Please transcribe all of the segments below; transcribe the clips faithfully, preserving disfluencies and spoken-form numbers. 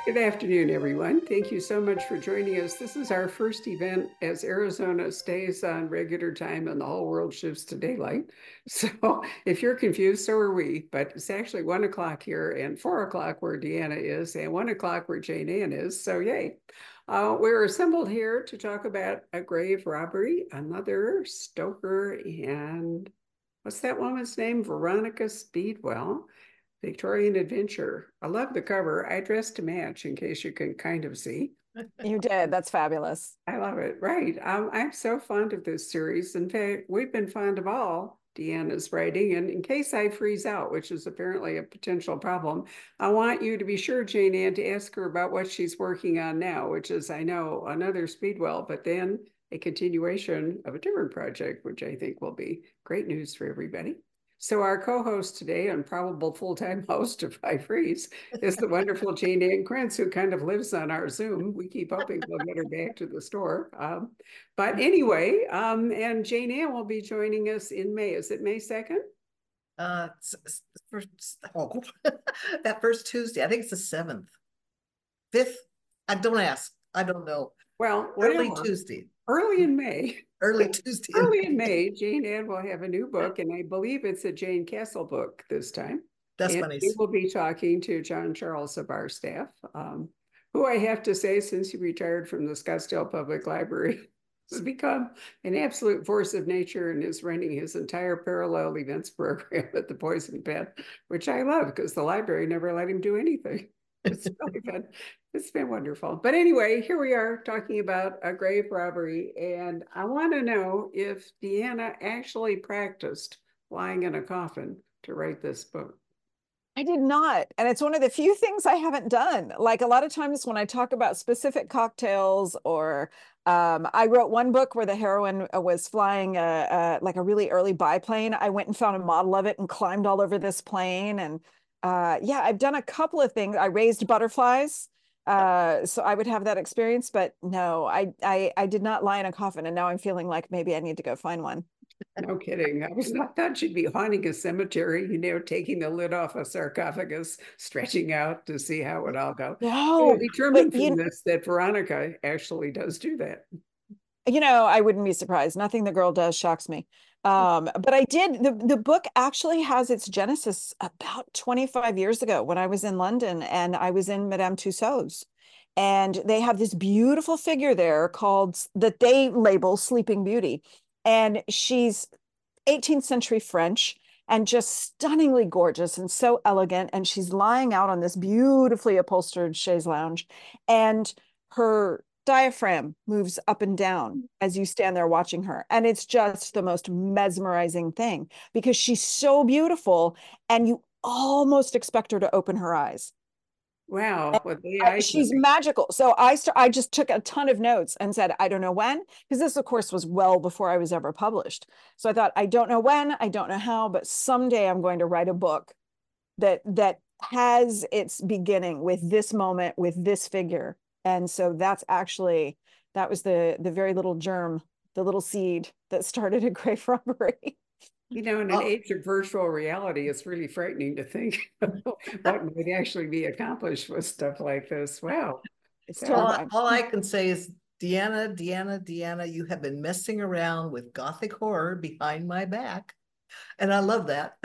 Good afternoon, everyone. Thank you so much for joining us. This is our first event as Arizona stays on regular time and the whole world shifts to daylight. So if you're confused, so are we. But it's actually one o'clock here and four o'clock where Deanna is and one o'clock where Jane Ann is. So yay. Uh, we're assembled here to talk about a grave robbery, another Stoker, and what's that woman's name? Veronica Speedwell. Victorian Adventure. I love the cover. I dressed to match in case you can kind of see. You did. That's fabulous. I love it. Right. Um, I'm so fond of this series. In fact, we've been fond of all Deanna's writing. And in case I freeze out, which is apparently a potential problem, I want you to be sure, Jane Ann, to ask her about what she's working on now, which is, I know, another Speedwell, but then a continuation of a different project, which I think will be great news for everybody. So our co-host today and probable full-time host of I Freeze is the wonderful Jane Ann Krentz, who kind of lives on our Zoom. We keep hoping we'll get her back to the store. Um, but anyway, um, and Jane Ann will be joining us in May. Is it May second? Uh, first, oh, that first Tuesday, I think it's the seventh, fifth. I don't ask. I don't know. Well, early whatever. Tuesday. Early in May. Early Tuesday. Early in May, Jane Ann will have a new book, and I believe it's a Jane Castle book this time. That's and funny. We will be talking to John Charles of our staff, um, who I have to say, since he retired from the Scottsdale Public Library, has become an absolute force of nature and is running his entire parallel events program at the Poison Pen, which I love because the library never let him do anything. It's really been, it's been wonderful. But anyway, here we are talking about a grave robbery. And I want to know if Deanna actually practiced lying in a coffin to write this book. I did not. And it's one of the few things I haven't done. Like a lot of times when I talk about specific cocktails or um, I wrote one book where the heroine was flying a, a, like a really early biplane. I went and found a model of it and climbed all over this plane. And uh, yeah, I've done a couple of things. I raised butterflies. Uh, so I would have that experience, but no, I, I, I did not lie in a coffin. And now I'm feeling like maybe I need to go find one. No kidding. I was not thought she'd be haunting a cemetery, you know, taking the lid off a sarcophagus, stretching out to see how it all go. No, I determined but from you, this that Veronica actually does do that. you know, I wouldn't be surprised. Nothing the girl does shocks me. Um, but I did, the, the book actually has its genesis about twenty-five years ago when I was in London and I was in Madame Tussauds. And they have this beautiful figure there called, that they label Sleeping Beauty. And she's eighteenth century French and just stunningly gorgeous and so elegant. And she's lying out on this beautifully upholstered chaise lounge. And her diaphragm moves up and down as you stand there watching her. And it's just the most mesmerizing thing because she's so beautiful and you almost expect her to open her eyes. Wow, what the I, eye she's magical. So I st- I just took a ton of notes and said, I don't know when, because this, of course, was well before I was ever published. So I thought, I don't know when, I don't know how, but someday I'm going to write a book that that has its beginning with this moment, with this figure. And so that's actually, that was the the very little germ, the little seed that started a grave robbery. You know, in an Oh, age of virtual reality, it's really frightening to think what might actually be accomplished with stuff like this. Wow. It's That all, terrifying. all I can say is, Deanna, Deanna, Deanna, you have been messing around with gothic horror behind my back. And I love that.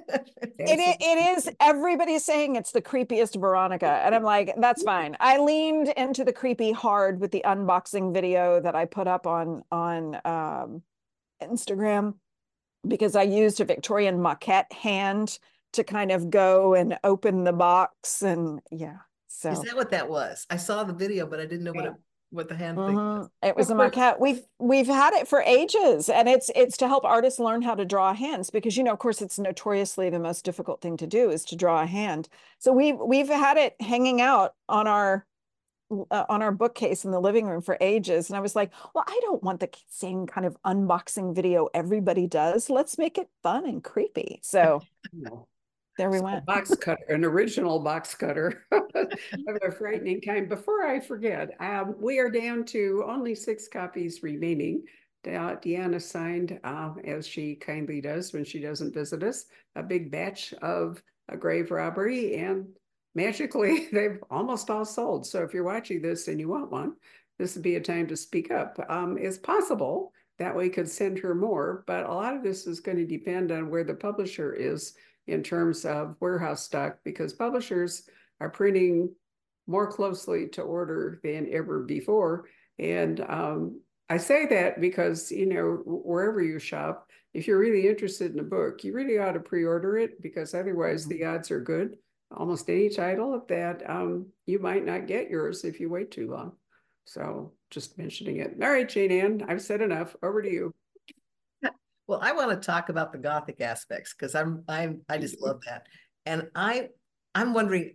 It, it is, everybody's saying it's the creepiest Veronica. And I'm like, that's fine. I leaned into the creepy hard with the unboxing video that I put up on, on um, Instagram because I used a Victorian maquette hand to kind of go and open the box. And yeah, Is so. that what that was? I saw the video, but I didn't know what yeah. it, what the hand thing Mhm. was. It was Of a course, maquette. We've we've had it for ages, and it's it's to help artists learn how to draw hands because you know, of course, it's notoriously the most difficult thing to do is to draw a hand. So we've we've had it hanging out on our uh, on our bookcase in the living room for ages, and I was like, well, I don't want the same kind of unboxing video everybody does. Let's make it fun and creepy. So no. there we So a went. box cutter, an original box cutter of a frightening kind. Before I forget, um, we are down to only six copies remaining. De Deanna signed, uh, as she kindly does when she doesn't visit us, a big batch of a grave robbery. And magically they've almost all sold. So if you're watching this and you want one, this would be a time to speak up. Um, it's possible that we could send her more, but a lot of this is going to depend on where the publisher is in terms of warehouse stock, because publishers are printing more closely to order than ever before. And um, I say that because, you know, wherever you shop, if you're really interested in a book, you really ought to pre-order it, because otherwise the odds are good, almost any title, that um, you might not get yours if you wait too long. So just mentioning it. All right, Jane Ann, I've said enough. Over to you. Well, I want to talk about the Gothic aspects, because I'm I'm I just love that. And I I'm wondering,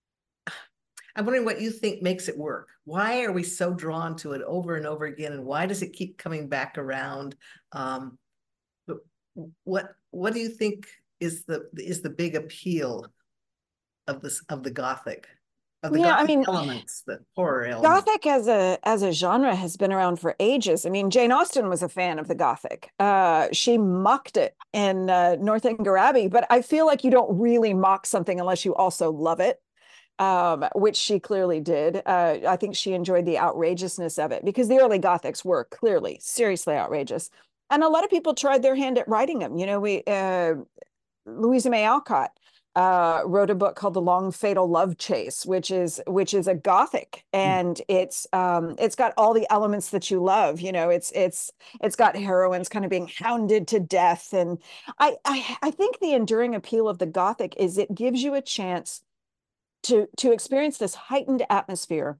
I'm wondering what you think makes it work. Why are we so drawn to it over and over again? And why does it keep coming back around? Um, what what do you think is the is the big appeal of this of the Gothic? Of the Yeah, I Gothic mean, elements, the horror elements. Gothic as a as a genre has been around for ages. I mean, Jane Austen was a fan of the Gothic. Uh, she mocked it in uh, Northanger Abbey, but I feel like you don't really mock something unless you also love it, um, which she clearly did. Uh, I think she enjoyed the outrageousness of it, because the early Gothics were clearly seriously outrageous, and a lot of people tried their hand at writing them. You know, we uh, Louisa May Alcott uh, wrote a book called The Long Fatal Love Chase, which is which is a Gothic, and it's um, it's got all the elements that you love. You know, it's it's it's got heroines kind of being hounded to death, and I I, I think the enduring appeal of the Gothic is it gives you a chance to to experience this heightened atmosphere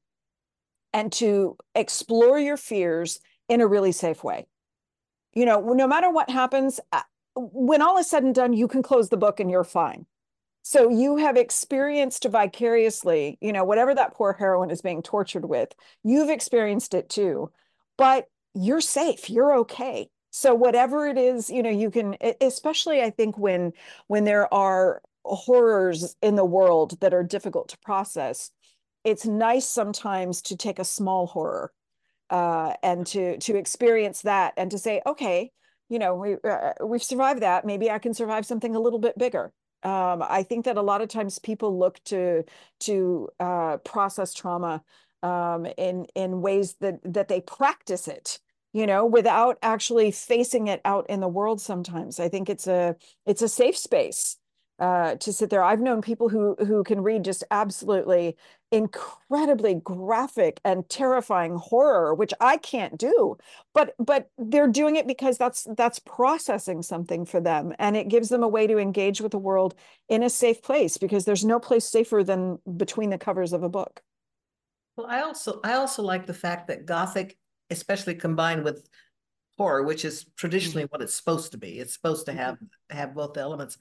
and to explore your fears in a really safe way. You know, no matter what happens, when all is said and done, you can close the book and you're fine. So you have experienced vicariously, you know, whatever that poor heroine is being tortured with, you've experienced it too, but you're safe, you're okay. So whatever it is, you know, you can, especially I think when when there are horrors in the world that are difficult to process, it's nice sometimes to take a small horror uh, and to to experience that and to say, okay, you know, we uh, we've survived that. Maybe I can survive something a little bit bigger. Um, I think that a lot of times people look to to uh, process trauma um, in in ways that that they practice it, you know, without actually facing it out in the world. Sometimes I think it's a it's a safe space uh, to sit there. I've known people who who can read just absolutely incredibly graphic and terrifying horror, which I can't do, but but they're doing it because that's that's processing something for them, and it gives them a way to engage with the world in a safe place, because there's no place safer than between the covers of a book. Well, I also I also like the fact that Gothic, especially combined with horror, which is traditionally mm-hmm. what it's supposed to be. It's supposed to have mm-hmm. have both elements.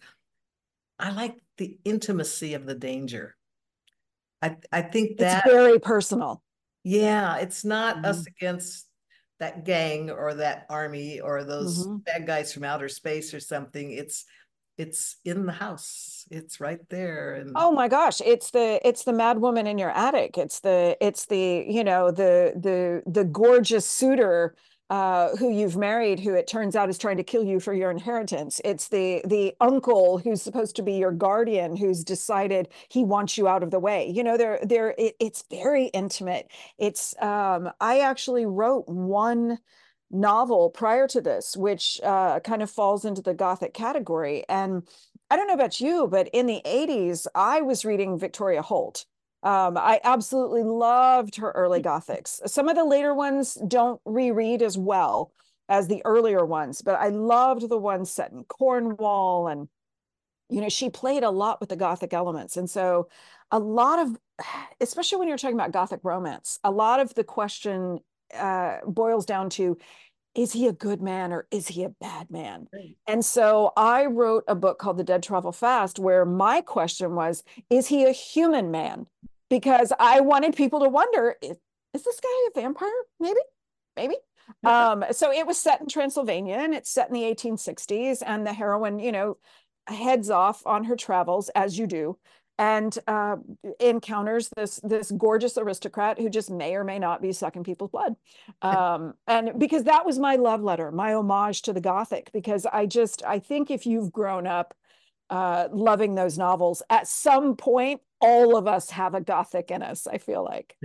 I like the intimacy of the danger. I, I think that it's very personal. Yeah, it's not mm-hmm. us against that gang or that army or those mm-hmm. bad guys from outer space or something. It's it's in the house. It's right there. And oh my gosh, it's the it's the mad woman in your attic. It's the it's the you know the the the gorgeous suitor uh, who you've married, who it turns out is trying to kill you for your inheritance. It's the the uncle who's supposed to be your guardian, who's decided he wants you out of the way. You know, they're they're it, it's very intimate. It's um, I actually wrote one novel prior to this, which uh, kind of falls into the Gothic category. And I don't know about you, but in the eighties, I was reading Victoria Holt. Um, I absolutely loved her early Gothics. Some of the later ones don't reread as well as the earlier ones, but I loved the ones set in Cornwall. And, you know, she played a lot with the Gothic elements. And so a lot of, especially when you're talking about Gothic romance, a lot of the question uh, boils down to, is he a good man or is he a bad man? Right. And so I wrote a book called The Dead Travel Fast, where my question was, is he a human man? Because I wanted people to wonder, is, is this guy a vampire? Maybe, maybe. um, so it was set in Transylvania, and it's set in the eighteen sixties, and the heroine, you know, heads off on her travels, as you do, and uh, encounters this this gorgeous aristocrat who just may or may not be sucking people's blood. Um, and because that was my love letter, my homage to the Gothic, because I just, I think if you've grown up uh, loving those novels, at some point all of us have a Gothic in us, I feel like.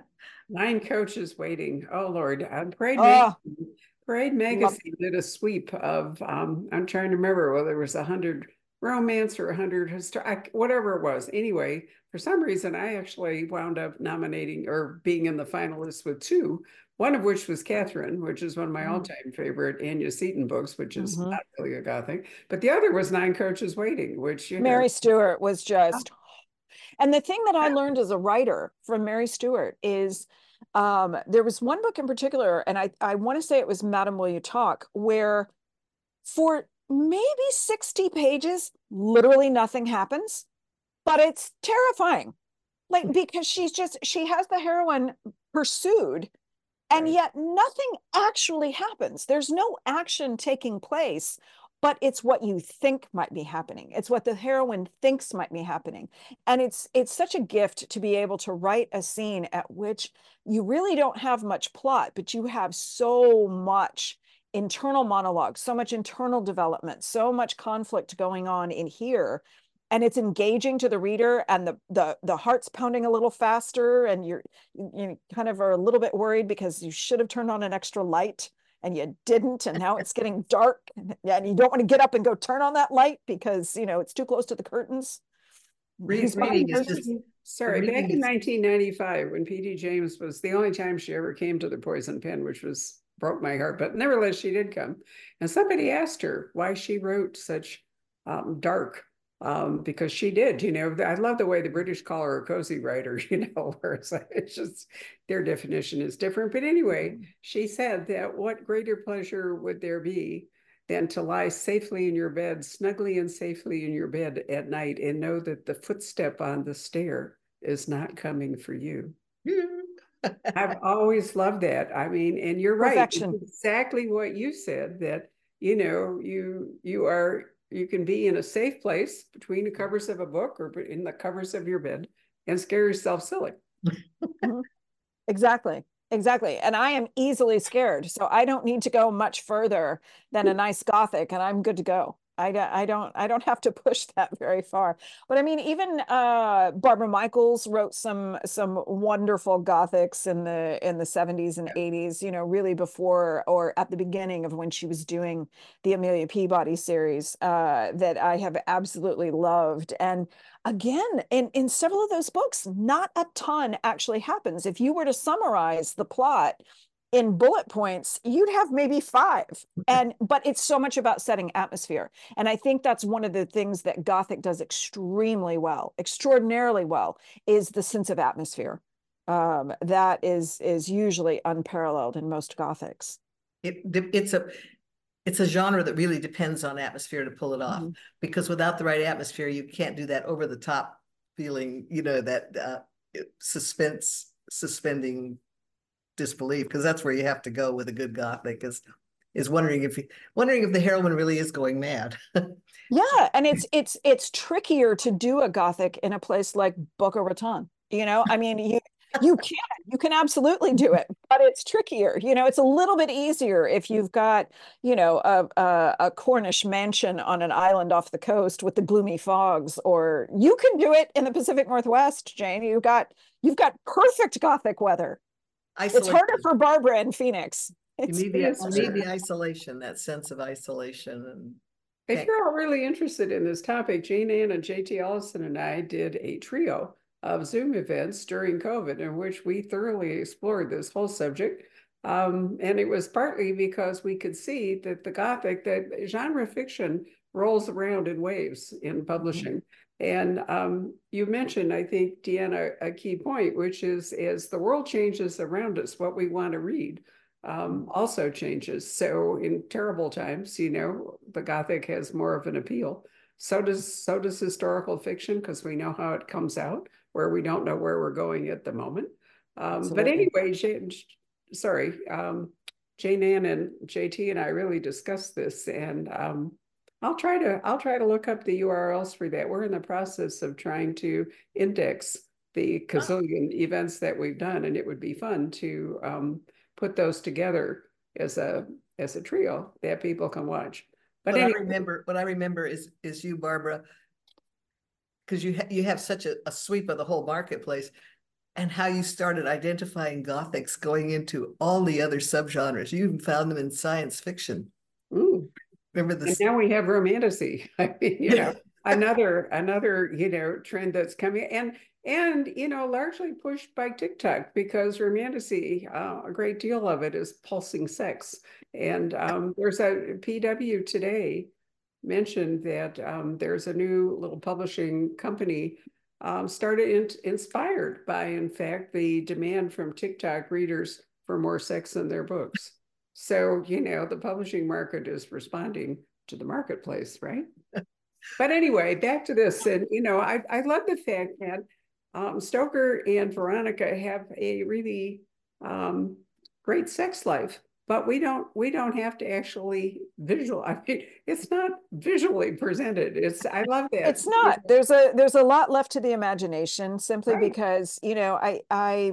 Nine Coaches Waiting. Oh Lord. And Parade Oh, Magazine, Parade love, Magazine did a sweep of um, I'm trying to remember whether it was a hundred romance or a hundred historic, whatever it was. Anyway, for some reason I actually wound up nominating or being in the finalists with two, one of which was Catherine, which is one of my Mm. all-time favorite Anya Seton books, which is Mhm. not really a Gothic. But the other was Nine Coaches Waiting, which, you know, Mary Stewart was just, and the thing that I learned as a writer from Mary Stewart is um, there was one book in particular, and I, I want to say it was Madam Will You Talk, where for maybe sixty pages, literally nothing happens, but it's terrifying. Like, because she's just, she has the heroine pursued, and right. yet nothing actually happens. There's no action taking place, but it's what you think might be happening. It's what the heroine thinks might be happening. And it's it's such a gift to be able to write a scene at which you really don't have much plot, but you have so much internal monologue, so much internal development, so much conflict going on in here, and it's engaging to the reader, and the the the heart's pounding a little faster, and you're you kind of are a little bit worried because you should have turned on an extra light and you didn't, and now it's getting dark, and, and you don't want to get up and go turn on that light because you know it's too close to the curtains. Read, reading is just Sorry, back reading in is nineteen ninety-five, when P D James was the only time she ever came to the Poison Pen, which was broke my heart, but nevertheless, she did come. And somebody asked her why she wrote such um, dark, um, because she did, you know, I love the way the British call her a cozy writer, you know, where it's like, it's just, their definition is different. But anyway, she said that what greater pleasure would there be than to lie safely in your bed, snugly and safely in your bed at night, and know that the footstep on the stair is not coming for you. I've always loved that. I mean, and you're right. It's Perfection. exactly what you said, that, you know, you you are you can be in a safe place between the covers of a book or in the covers of your bed and scare yourself silly. Mhm. Exactly. Exactly. And I am easily scared. So I don't need to go much further than a nice Gothic, and I'm good to go. I, I don't I don't have to push that very far. But I mean, even uh, Barbara Michaels wrote some some wonderful Gothics in the in the seventies and eighties, you know, really before or at the beginning of when she was doing the Amelia Peabody series, uh, that I have absolutely loved. And again, in, in several of those books, not a ton actually happens. If you were to summarize the plot in bullet points, you'd have maybe five. And but it's so much about setting atmosphere. And I think that's one of the things that Gothic does extremely well, extraordinarily well, is the sense of atmosphere. Um, that is is usually unparalleled in most Gothics. it it's a it's a genre that really depends on atmosphere to pull it off, Mm-hmm. because without the right atmosphere, you can't do that over the top feeling, you know, that uh, suspense, suspending disbelief, because that's where you have to go with a good Gothic, is is wondering if wondering if the heroine really is going mad. Yeah, and it's it's it's trickier to do a Gothic in a place like Boca Raton. You know, I mean, you you can you can absolutely do it, but it's trickier. You know, it's a little bit easier if you've got, you know, a, a a Cornish mansion on an island off the coast with the gloomy fogs, or you can do it in the Pacific Northwest, Jane. You've got you've got perfect Gothic weather. It's Isolation. harder for Barbara in Phoenix. You It's need the Yes, you sir. need the isolation, that sense of isolation, and If can't- you're all really interested in this topic, Jane Ann and J T Ellison and I did a trio of Zoom events during COVID in which we thoroughly explored this whole subject. Um, and it was partly because we could see that the Gothic, that genre fiction rolls around in waves in publishing. And um, you mentioned, I think, Deanna, a key point, which is as the world changes around us, what we want to read um, also changes. So in terrible times, you know, the Gothic has more of an appeal. So does so does historical fiction, because we know how it comes out, where we don't know where we're going at the moment. Um, but absolutely. anyway, Jane, sorry, um, Jane Ann and J T and I really discussed this, and um, I'll try to I'll try to look up the U R Ls for that. We're in the process of trying to index the gazillion events that we've done, and it would be fun to um, put those together as a as a trio that people can watch. But what anyway, I remember, what I remember is is you, Barbara, because you, ha you have such a, a sweep of the whole marketplace, and how you started identifying Gothics going into all the other subgenres. You even found them in science fiction. Ooh. Remember And this? now we have romantasy. I mean, you know, another another you know trend that's coming, and and you know largely pushed by TikTok, because romantasy, uh, a great deal of it is pulsing sex. And um, there's a P W today mentioned that um, there's a new little publishing company um, started in, inspired by, in fact, the demand from TikTok readers for more sex in their books. So, you know, the publishing market is responding to the marketplace, right? But anyway, back to this. And, you know, I, I love the fact that um, Stoker and Veronica have a really um, great sex life, but we don't we don't have to actually visual. I mean, it's not visually presented. It's I love that. It's not. There's a there's a lot left to the imagination, simply Right. because, you know, I I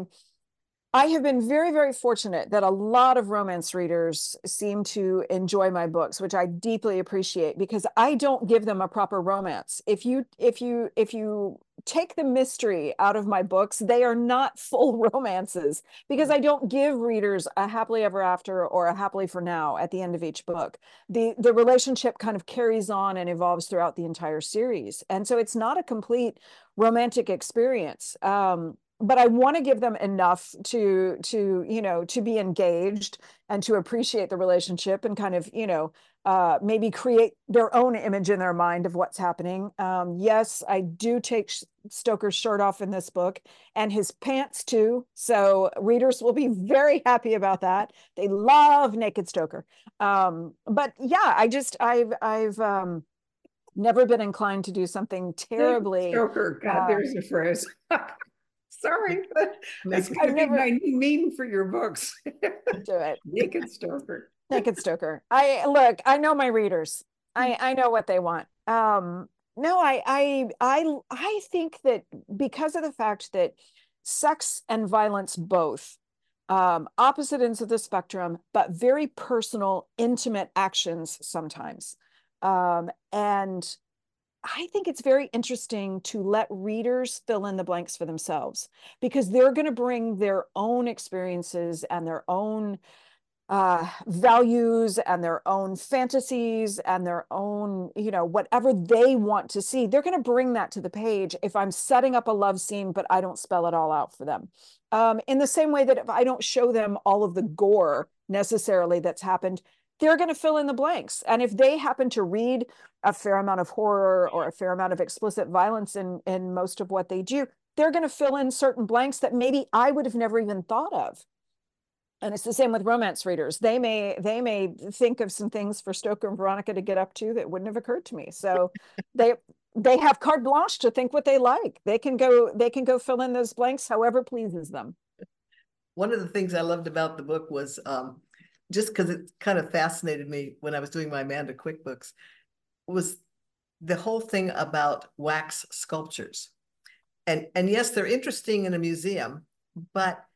I have been very, very fortunate that a lot of romance readers seem to enjoy my books, which I deeply appreciate, because I don't give them a proper romance. If you if you if you take the mystery out of my books, they are not full romances, because I don't give readers a happily ever after or a happily for now at the end of each book. The the relationship kind of carries on and evolves throughout the entire series. And so it's not a complete romantic experience. Um, but I want to give them enough to to you know to be engaged and to appreciate the relationship, and kind of you know uh maybe create their own image in their mind of what's happening. Um yes, I do take Stoker's shirt off in this book, and his pants too, so readers will be very happy about that. They love naked Stoker. Um but yeah, I just I've I've um never been inclined to do something terribly Stoker, God, uh, there's a phrase. Sorry, but that's Naked. going I've to be never my new meme for your books. do it. Naked Stoker. Naked Stoker. I look, I know my readers. I I know what they want. Um no, I I I I think that because of the fact that sex and violence both, um opposite ends of the spectrum, but very personal, intimate actions sometimes. Um and I think it's very interesting to let readers fill in the blanks for themselves, because they're going to bring their own experiences and their own uh, values and their own fantasies and their own, you know, whatever they want to see. They're going to bring that to the page if I'm setting up a love scene, but I don't spell it all out for them. Um, in the same way that if I don't show them all of the gore necessarily that's happened, they're going to fill in the blanks. And if they happen to read a fair amount of horror or a fair amount of explicit violence in, in most of what they do, they're going to fill in certain blanks that maybe I would have never even thought of. And it's the same with romance readers. They may they may think of some things for Stoker and Veronica to get up to that wouldn't have occurred to me. So they they have carte blanche to think what they like. They can go they can go fill in those blanks however pleases them. One of the things I loved about the book was um, just because it kind of fascinated me when I was doing my Amanda Quick books, was the whole thing about wax sculptures. And and yes, they're interesting in a museum, but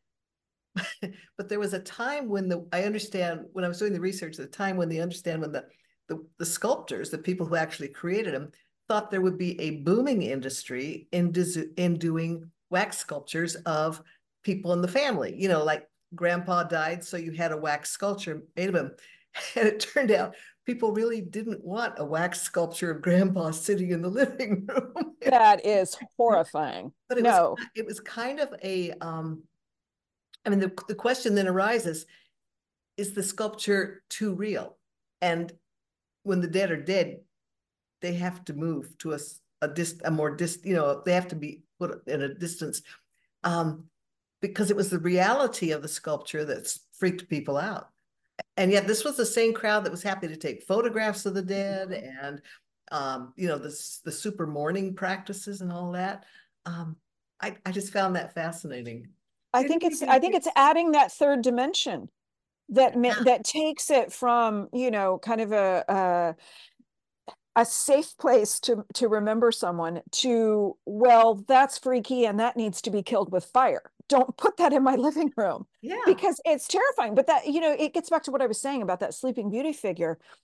but there was a time when the I understand when I was doing the research, the time when they understand when the, the the sculptors, the people who actually created them, thought there would be a booming industry in in doing wax sculptures of people in the family. You know, like grandpa died, so you had a wax sculpture made of him, and it turned out people really didn't want a wax sculpture of grandpa sitting in the living room. That is horrifying. But it no. was it was kind of a um I mean, the, the question then arises, is the sculpture too real? And when the dead are dead, they have to move to a, a, dist, a more dist, you know, they have to be put in a distance, um, because it was the reality of the sculpture that's freaked people out. And yet this was the same crowd that was happy to take photographs of the dead and, um, you know, the, the super mourning practices and all that. Um, I, I just found that fascinating. I think it's I think it's adding that third dimension that Yeah. that takes it from, you know, kind of a, a a safe place to to remember someone to, well, that's freaky and that needs to be killed with fire. Don't put that in my living room. Yeah. Because it's terrifying. But that, you know, it gets back to what I was saying about that Sleeping Beauty figure.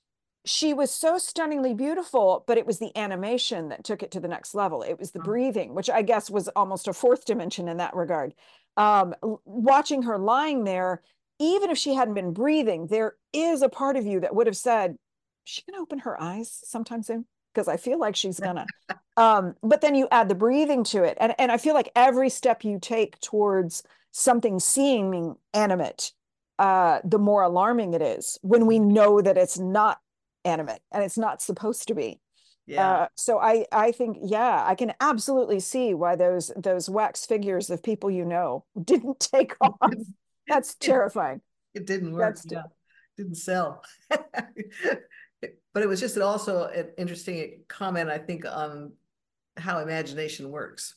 she was so stunningly beautiful, but it was the animation that took it to the next level. It was the breathing, which I guess was almost a fourth dimension in that regard. Um, watching her lying there, even if she hadn't been breathing, there is a part of you that would have said, is she going to open her eyes sometime soon? Because I feel like she's gonna. Um, but then you add the breathing to it. And, and I feel like every step you take towards something seeming animate, uh, the more alarming it is when we know that it's not animate and it's not supposed to be. Yeah. Uh, so I, I think, yeah, I can absolutely see why those, those wax figures of people you know didn't take off. That's terrifying. It didn't work. That's Yeah. Didn't sell. But it was just also an interesting comment, I think, on how imagination works.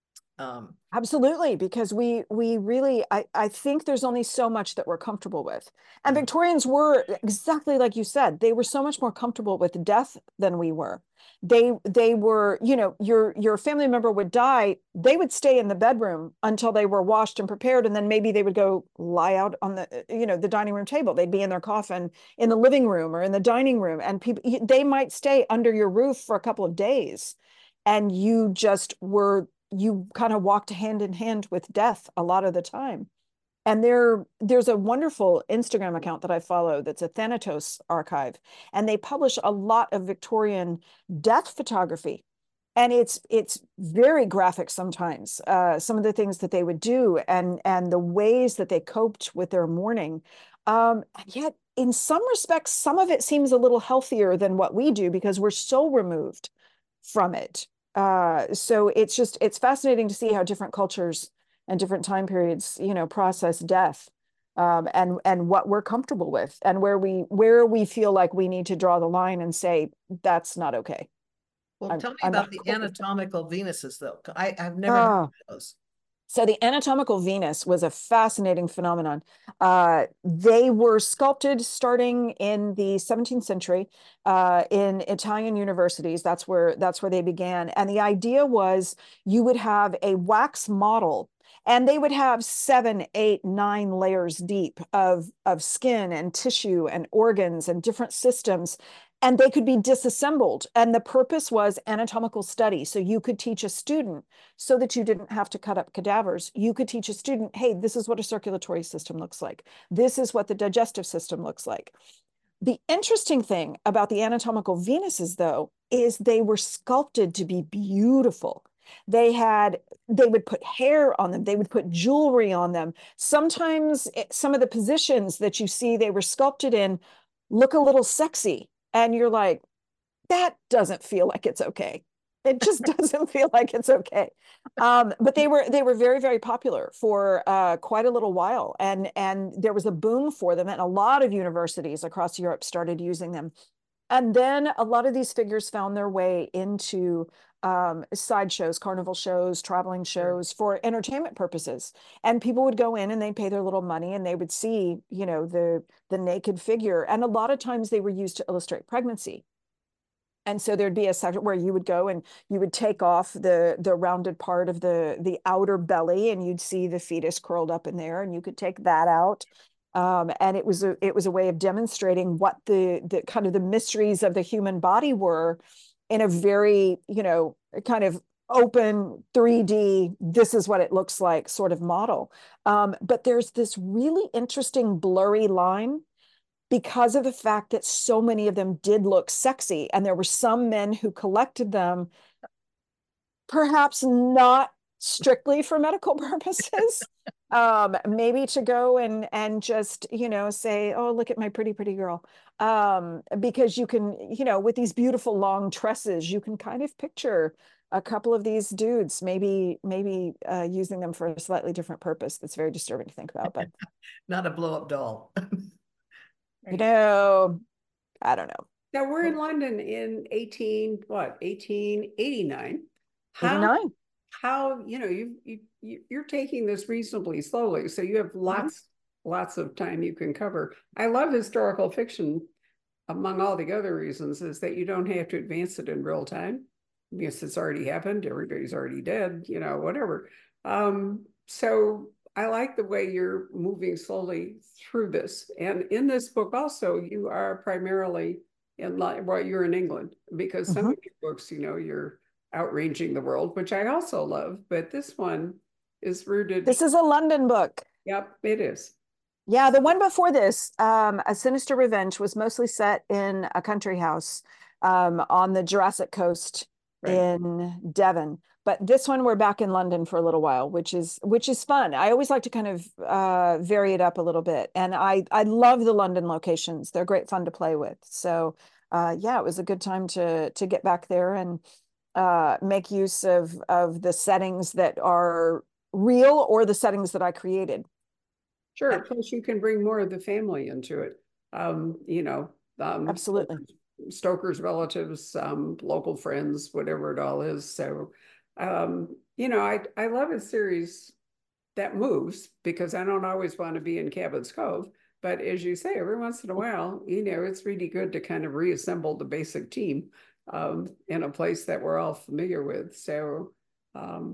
Um, Absolutely, because we we really I, I think there's only so much that we're comfortable with. And Mhm. Victorians were exactly like you said, they were so much more comfortable with death than we were. They they were, you know, your your family member would die, they would stay in the bedroom until they were washed and prepared, and then maybe they would go lie out on the, you know, the dining room table. They'd be in their coffin in the living room or in the dining room, and people they might stay under your roof for a couple of days. And you just were you kind of walked hand in hand with death a lot of the time. And there, there's a wonderful Instagram account that I follow that's a Thanatos archive, and they publish a lot of Victorian death photography. And it's it's very graphic sometimes. Uh, some of the things that they would do, and and the ways that they coped with their mourning. Um, and yet, in some respects, some of it seems a little healthier than what we do because we're so removed from it. Uh, so it's just it's fascinating to see how different cultures and different time periods, you know, process death, um, and and what we're comfortable with, and where we where we feel like we need to draw the line and say that's not okay. well, I'm tell me I'm about not the cool with that. anatomical Venuses, though. I, I've never heard Oh, of those. so the anatomical Venus was a fascinating phenomenon. Uh, they were sculpted starting in the seventeenth century uh, in Italian universities. That's where that's where they began. And the idea was you would have a wax model, and they would have seven, eight, nine layers deep of of skin and tissue and organs and different systems. And they could be disassembled. And the purpose was anatomical study. So you could teach a student so that you didn't have to cut up cadavers. You could teach a student, hey, this is what a circulatory system looks like. This is what the digestive system looks like. The interesting thing about the anatomical Venuses, though, is they were sculpted to be beautiful. They had, they would put hair on them. They would put jewelry on them. Sometimes it, some of the positions that you see they were sculpted in look a little sexy. And you're like, that doesn't feel like it's okay. It just doesn't feel like it's okay. Um, but they were they were very, very popular for uh, quite a little while, and and there was a boom for them, and a lot of universities across Europe started using them. And then a lot of these figures found their way into um, sideshows, carnival shows, traveling Sure. shows for entertainment purposes. And people would go in and they'd pay their little money, and they would see, you know, the the naked figure. And a lot of times they were used to illustrate pregnancy. And so there'd be a section where you would go and you would take off the the rounded part of the the outer belly, and you'd see the fetus curled up in there, and you could take that out. Um, and it was a it was a way of demonstrating what the the kind of the mysteries of the human body were in a very, you know, kind of open three D, this is what it looks like sort of model. Um, but there's this really interesting blurry line because of the fact that so many of them did look sexy, and there were some men who collected them, perhaps not strictly for medical purposes, um, maybe to go and and just, you know, say, oh, look at my pretty pretty girl, um, because you can, you know, with these beautiful long tresses, you can kind of picture a couple of these dudes maybe maybe uh, using them for a slightly different purpose. That's very disturbing to think about, but Not a blow up doll. you know, I don't know. Now we're in London in eighteen, what, eighteen eighty-nine. How, eighty-nine. how, you know, you, you, you- you're taking this reasonably slowly, so you have lots, lots of time you can cover. I love historical fiction, among all the other reasons, is that you don't have to advance it in real time because it's already happened, everybody's already dead, you know, whatever. Um, so I like the way you're moving slowly through this. And in this book also, you are primarily in like while you're in England, because some Mhm. of your books, you know, you're outranging the world, which I also love, but this one is rooted. This is a London book. Yep, it is. Yeah, the one before this, um, A Sinister Revenge, was mostly set in a country house um, on the Jurassic Coast Right. in Devon. But this one, we're back in London for a little while, which is which is fun. I always like to kind of uh, vary it up a little bit, and I I love the London locations. They're great fun to play with. So uh, yeah, it was a good time to to get back there and uh, make use of of the settings that are real or the settings that I created. Sure. Plus, you can bring more of the family into it. Um, you know, um, Absolutely. Stoker's relatives, um, local friends, whatever it all is. So, um, you know, I I love a series that moves because I don't always want to be in Cabot's Cove. But as you say, every once in a while, you know, it's really good to kind of reassemble the basic team um, in a place that we're all familiar with. So, um,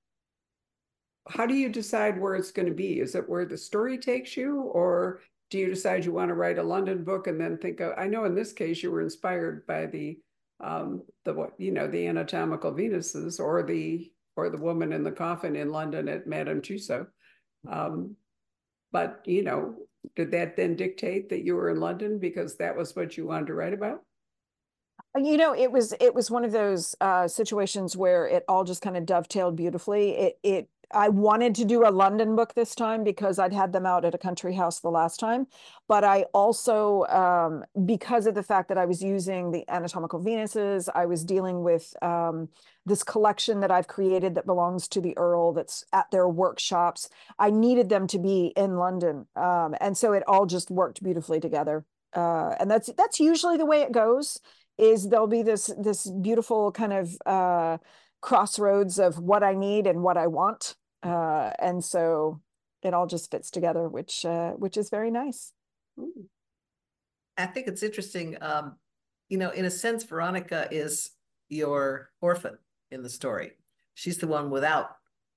how do you decide where it's going to be? Is it where the story takes you, or do you decide you want to write a London book and then think of, I know in this case you were inspired by the um the what you know the anatomical Venuses or the or the woman in the coffin in London at Madame Tussauds. Um, but you know, did that then dictate that you were in London because that was what you wanted to write about? You know, it was it was one of those uh, situations where it all just kind of dovetailed beautifully. It it I wanted to do a London book this time because I'd had them out at a country house the last time, but I also um, because of the fact that I was using the anatomical Venuses, I was dealing with um, this collection that I've created that belongs to the Earl that's at their workshops. I needed them to be in London, um, and so it all just worked beautifully together. Uh, and that's that's usually the way it goes is there'll be this this beautiful kind of uh, crossroads of what I need and what I want, uh, and so it all just fits together, which uh, which is very nice. I think it's interesting. Um, you know, in a sense, Veronica is your orphan in the story. She's the one without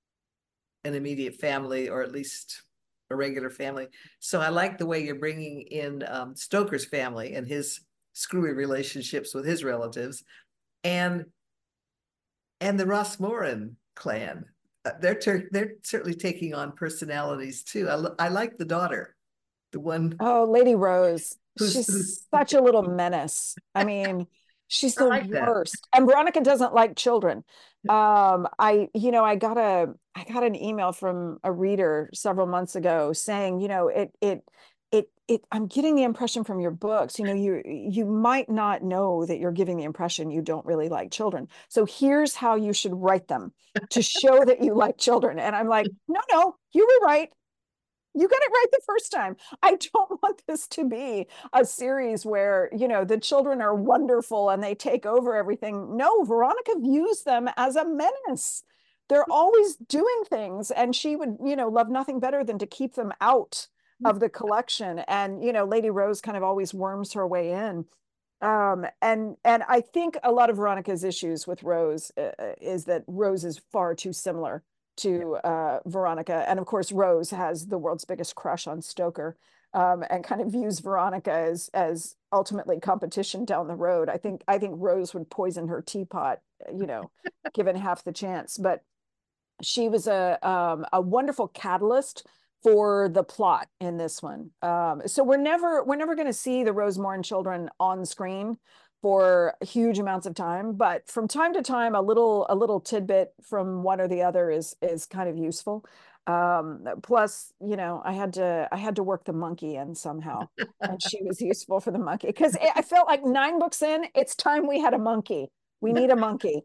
an immediate family, or at least a regular family. So I like the way you're bringing in um, Stoker's family and his screwy relationships with his relatives, and and the Rossmoran clan. Uh, they're they're certainly taking on personalities too. I, I like the daughter, the one Oh, Lady Rose, who's who's. she's such a little menace. I mean, she's I the like that. worst. And Veronica doesn't like children. Um, I, you know, I got a, I got an email from a reader several months ago saying, you know, it, it, it, it, I'm getting the impression from your books, you know, you, you might not know that you're giving the impression you don't really like children. So here's how you should write them to show that you like children. And I'm like, no, no, you were right. You got it right the first time. I don't want this to be a series where, you know, the children are wonderful and they take over everything. No, Veronica views them as a menace. They're always doing things, and she would, you know, love nothing better than to keep them out of the collection. And, you know, Lady Rose kind of always worms her way in. Um, and and I think a lot of Veronica's issues with Rose uh, is that Rose is far too similar to uh, Veronica. And of course, Rose has the world's biggest crush on Stoker, um, and kind of views Veronica as as ultimately competition down the road. I think I think Rose would poison her teapot, you know, given half the chance. But she was a um, a wonderful catalyst for the plot in this one. Um, so we're never we're never going to see the Rosemoran children on screen for huge amounts of time, but from time to time, a little a little tidbit from one or the other is is kind of useful. Um, plus, you know, I had to I had to work the monkey in somehow, and she was useful for the monkey because I felt like nine books in, it's time we had a monkey. We need a monkey.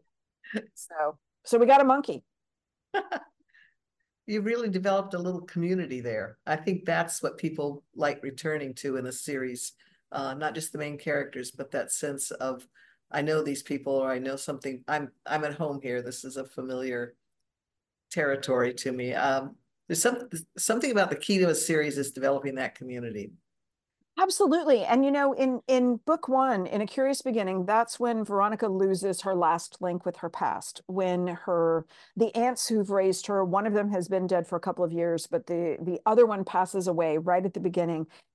So so we got a monkey. You really developed a little community there. I think that's what people like returning to in a series, uh, not just the main characters, but that sense of, I know these people, or I know something. I'm I'm at home here. This is a familiar territory to me. Um, there's some something about the key to a series is developing that community. Absolutely. And you know, in in book one, in A Curious Beginning, that's when Veronica loses her last link with her past. When her the aunts who've raised her, one of them has been dead for a couple of years, but the the other one passes away right at the beginning.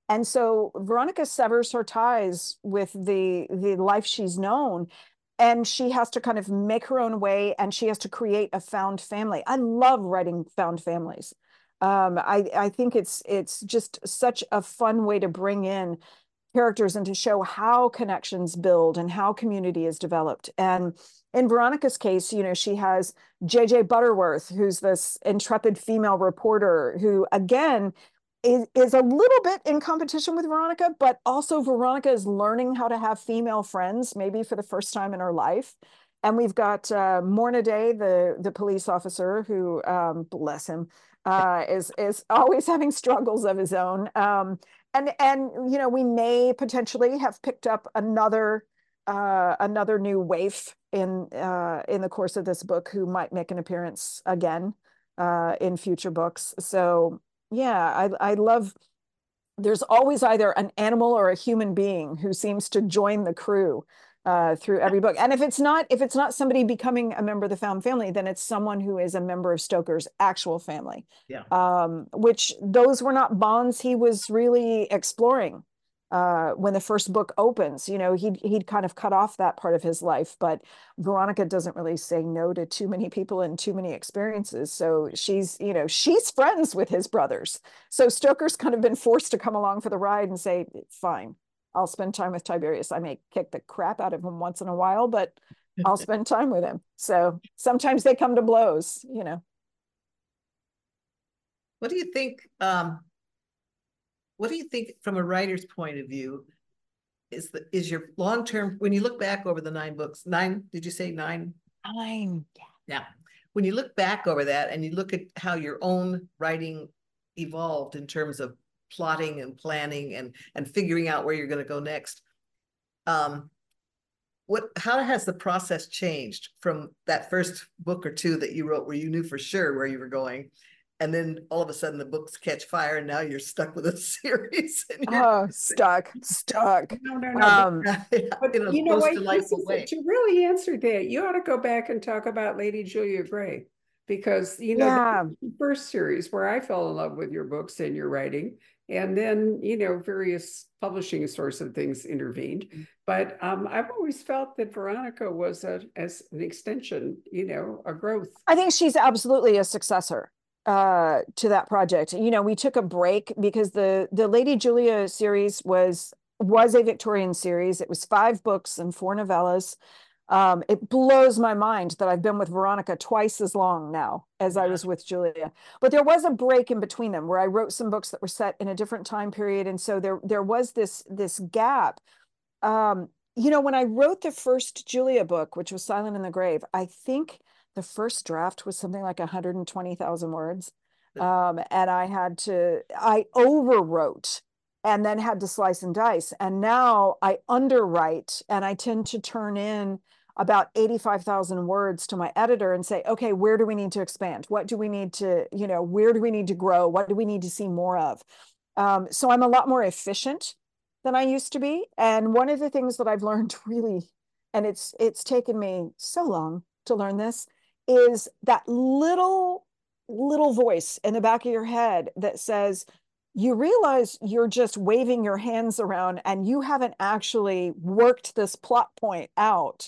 And so Veronica severs her ties with the the life she's known, and she has to kind of make her own way, and she has to create a found family. I love writing found families. Um, I, I think it's it's just such a fun way to bring in characters and to show how connections build and how community is developed. And in Veronica's case, you know, she has J J Butterworth, who's this intrepid female reporter who, again, is, is a little bit in competition with Veronica, but also Veronica is learning how to have female friends, maybe for the first time in her life. And we've got uh, Morna Day, the, the police officer who, um, bless him, uh, is, is always having struggles of his own. Um, and, and, you know, we may potentially have picked up another, uh, another new waif in, uh, in the course of this book who might make an appearance again uh, in future books. So, yeah, I, I love, there's always either an animal or a human being who seems to join the crew uh, through every book. And if it's not, if it's not somebody becoming a member of the found family, then it's someone who is a member of Stoker's actual family. Yeah. Um, which those were not bonds he was really exploring uh, when the first book opens. You know, he'd, he'd kind of cut off that part of his life, but Veronica doesn't really say no to too many people and too many experiences. So she's, you know, she's friends with his brothers. So Stoker's kind of been forced to come along for the ride and say, fine, I'll spend time with Tiberius. I may kick the crap out of him once in a while, but I'll spend time with him. So sometimes they come to blows, you know. What do you think? Um, what do you think from a writer's point of view is the is your long term, when you look back over the nine books, nine, did you say nine? Nine. Yeah. When you look back over that and you look at how your own writing evolved in terms of plotting and planning and and figuring out where you're going to go next, um, what how has the process changed from that first book or two that you wrote where you knew for sure where you were going, and then all of a sudden the books catch fire and now you're stuck with a series? And Oh, stuck, stuck. No, no, no. Um, But in a you know most what? This delightful is, way. to really answer that, you ought to go back and talk about Lady Julia Gray, because you know yeah. the first series where I fell in love with your books and your writing, and then you know various publishing sorts of things intervened. But um, I've always felt that Veronica was a, as an extension, you know, a growth. I think she's absolutely a successor uh, to that project. You know, we took a break because the the Lady Julia series was was a Victorian series. It was five books and four novellas. Um, it blows my mind that I've been with Veronica twice as long now as yeah. I was with Julia. But there was a break in between them where I wrote some books that were set in a different time period, and so there there was this this gap. Um, you know, when I wrote the first Julia book, which was Silent in the Grave, I think the first draft was something like one hundred twenty thousand words. Um, and I had to, I overwrote and then had to slice and dice. And now I underwrite and I tend to turn in about eighty-five thousand words to my editor and say, okay, where do we need to expand? What do we need to, you know, where do we need to grow? What do we need to see more of? Um, so I'm a lot more efficient than I used to be. And one of the things that I've learned really, and it's it's taken me so long to learn this, is that little, little voice in the back of your head that says, you realize you're just waving your hands around and you haven't actually worked this plot point out.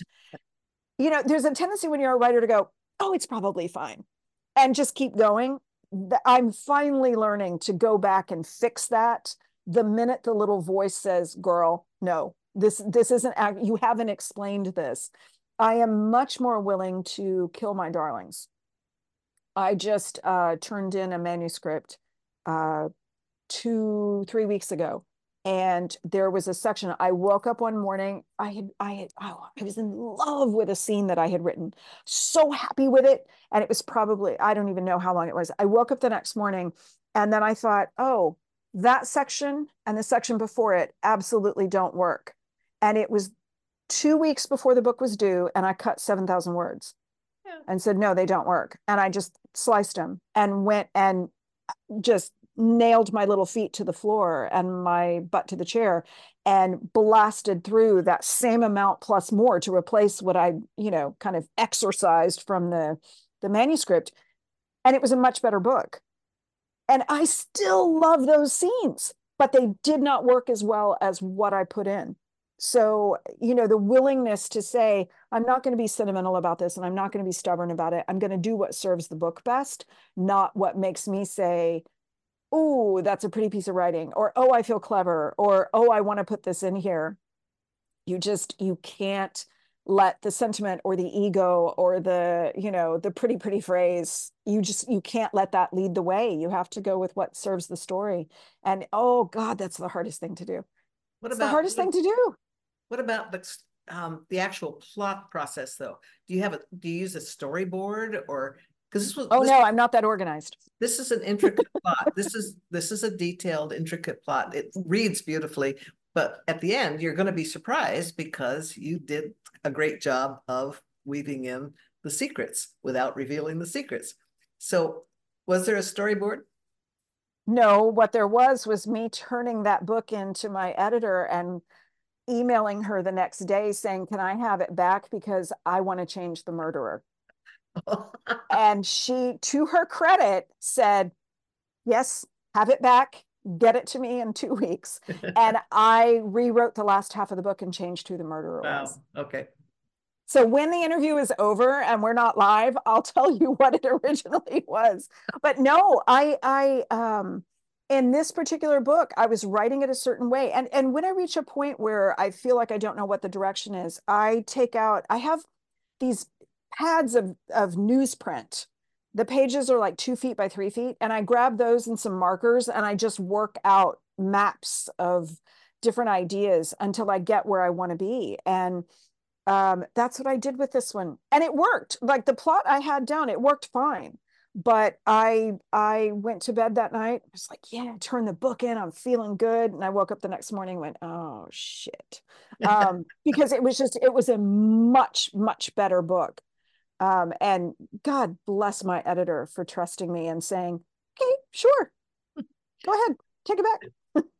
You know, there's a tendency when you're a writer to go, oh, it's probably fine, and just keep going. I'm finally learning to go back and fix that the minute the little voice says, girl, no, this this isn't, you haven't explained this. I am much more willing to kill my darlings. I just uh, turned in a manuscript uh, two, three weeks ago. And there was a section, I woke up one morning, I had, I had, oh, I was in love with a scene that I had written, so happy with it. And it was probably, I don't even know how long it was. I woke up the next morning and then I thought, oh, that section and the section before it absolutely don't work. And it was two weeks before the book was due and I cut seven thousand words yeah. and said, no, they don't work. And I just sliced them and went and just nailed my little feet to the floor and my butt to the chair and blasted through that same amount plus more to replace what I, you know, kind of exorcised from the, the manuscript. And it was a much better book. And I still love those scenes, but they did not work as well as what I put in. So, you know, the willingness to say, I'm not going to be sentimental about this and I'm not going to be stubborn about it. I'm going to do what serves the book best, not what makes me say, oh, that's a pretty piece of writing, or, oh, I feel clever, or, oh, I want to put this in here. You just, you can't let the sentiment or the ego or the, you know, the pretty, pretty phrase, you just, you can't let that lead the way. You have to go with what serves the story. And, oh God, that's the hardest thing to do. What It's about the hardest thing to do. What about the um the actual plot process though? Do you have a do you use a storyboard, or because this was Oh this, no, I'm not that organized. This is an intricate plot. This is this is a detailed, intricate plot. It reads beautifully, but at the end, you're going to be surprised because you did a great job of weaving in the secrets without revealing the secrets. So, was there a storyboard? No, what there was was me turning that book into my editor and emailing her the next day saying, can I have it back because I want to change the murderer? And she, to her credit, said, yes, have it back, get it to me in two weeks. And I rewrote the last half of the book and changed who the murderer Wow. was. Okay. So when the interview is over and we're not live, I'll tell you what it originally was. But no, I, I, um, in this particular book, I was writing it a certain way. And, and when I reach a point where I feel like I don't know what the direction is, I take out, I have these pads of, of newsprint. The pages are like two feet by three feet. And I grab those and some markers and I just work out maps of different ideas until I get where I want to be. And um, that's what I did with this one. And it worked. Like the plot I had down, it worked fine. But I I went to bed that night. I was like, yeah, turn the book in. I'm feeling good. And I woke up the next morning and went, oh shit. Um, because it was just, it was a much, much better book. Um, and God bless my editor for trusting me and saying, okay, sure. Go ahead, take it back.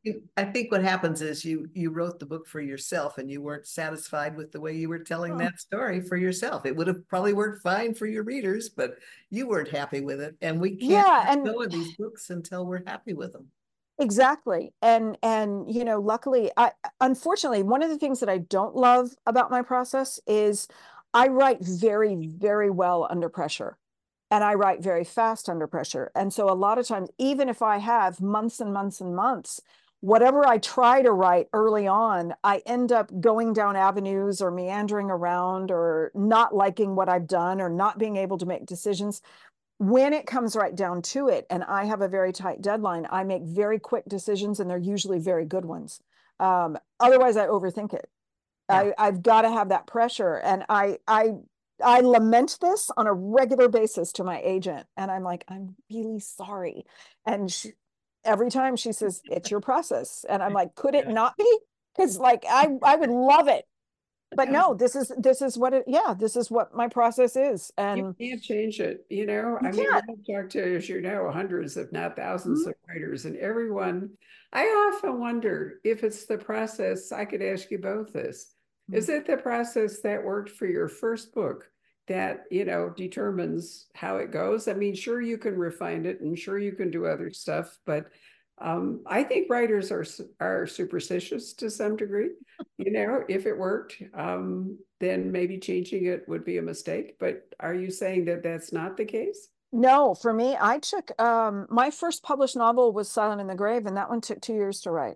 I think what happens is you you wrote the book for yourself and you weren't satisfied with the way you were telling Oh. that story for yourself. It would have probably worked fine for your readers, but you weren't happy with it. And we can't Yeah, and go with these books until we're happy with them. exactly. And and you know, luckily, I unfortunately, one of the things that I don't love about my process is I write very, very well under pressure. And I write very fast under pressure. And so a lot of times, even if I have months and months and months, whatever I try to write early on, I end up going down avenues or meandering around or not liking what I've done or not being able to make decisions. When it comes right down to it, and I have a very tight deadline, I make very quick decisions and they're usually very good ones. Um, otherwise, I overthink it. Yeah. I, I've got to have that pressure. And I, I, I lament this on a regular basis to my agent. And I'm like, I'm really sorry. And she, every time she says, it's your process. And I'm like, could it yeah. not be? Because like, I, I would love it. But no, this is, this is what it, yeah, this is what my process is. And you can't change it. You know, I mean, can't. I've talked to, as you know, hundreds, if not thousands Mm-hmm. of writers, and everyone, I often wonder if it's the process. I could ask you both this. Mm-hmm. Is it the process that worked for your first book that, you know, determines how it goes? I mean, sure, you can refine it and sure you can do other stuff, but um, I think writers are are superstitious to some degree. You know, if it worked, um, then maybe changing it would be a mistake. But are you saying that that's not the case? No, for me, I took um, my first published novel was Silent in the Grave, and that one took two years to write.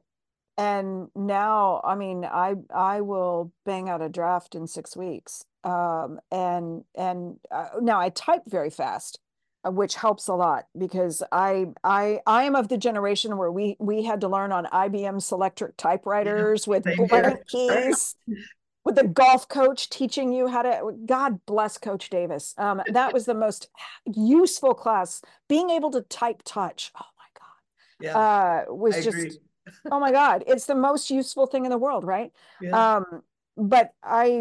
And now, I mean, I I will bang out a draft in six weeks. Um, and and uh, now I type very fast, uh, which helps a lot because I I I am of the generation where we we had to learn on I B M Selectric typewriters with blank keys, with the golf coach teaching you how to. God bless Coach Davis. Um, that was the most useful class. Being able to type touch. Oh my God. Yeah, uh, was I just. agree. Oh my God, it's the most useful thing in the world, right? Yeah. Um, but I,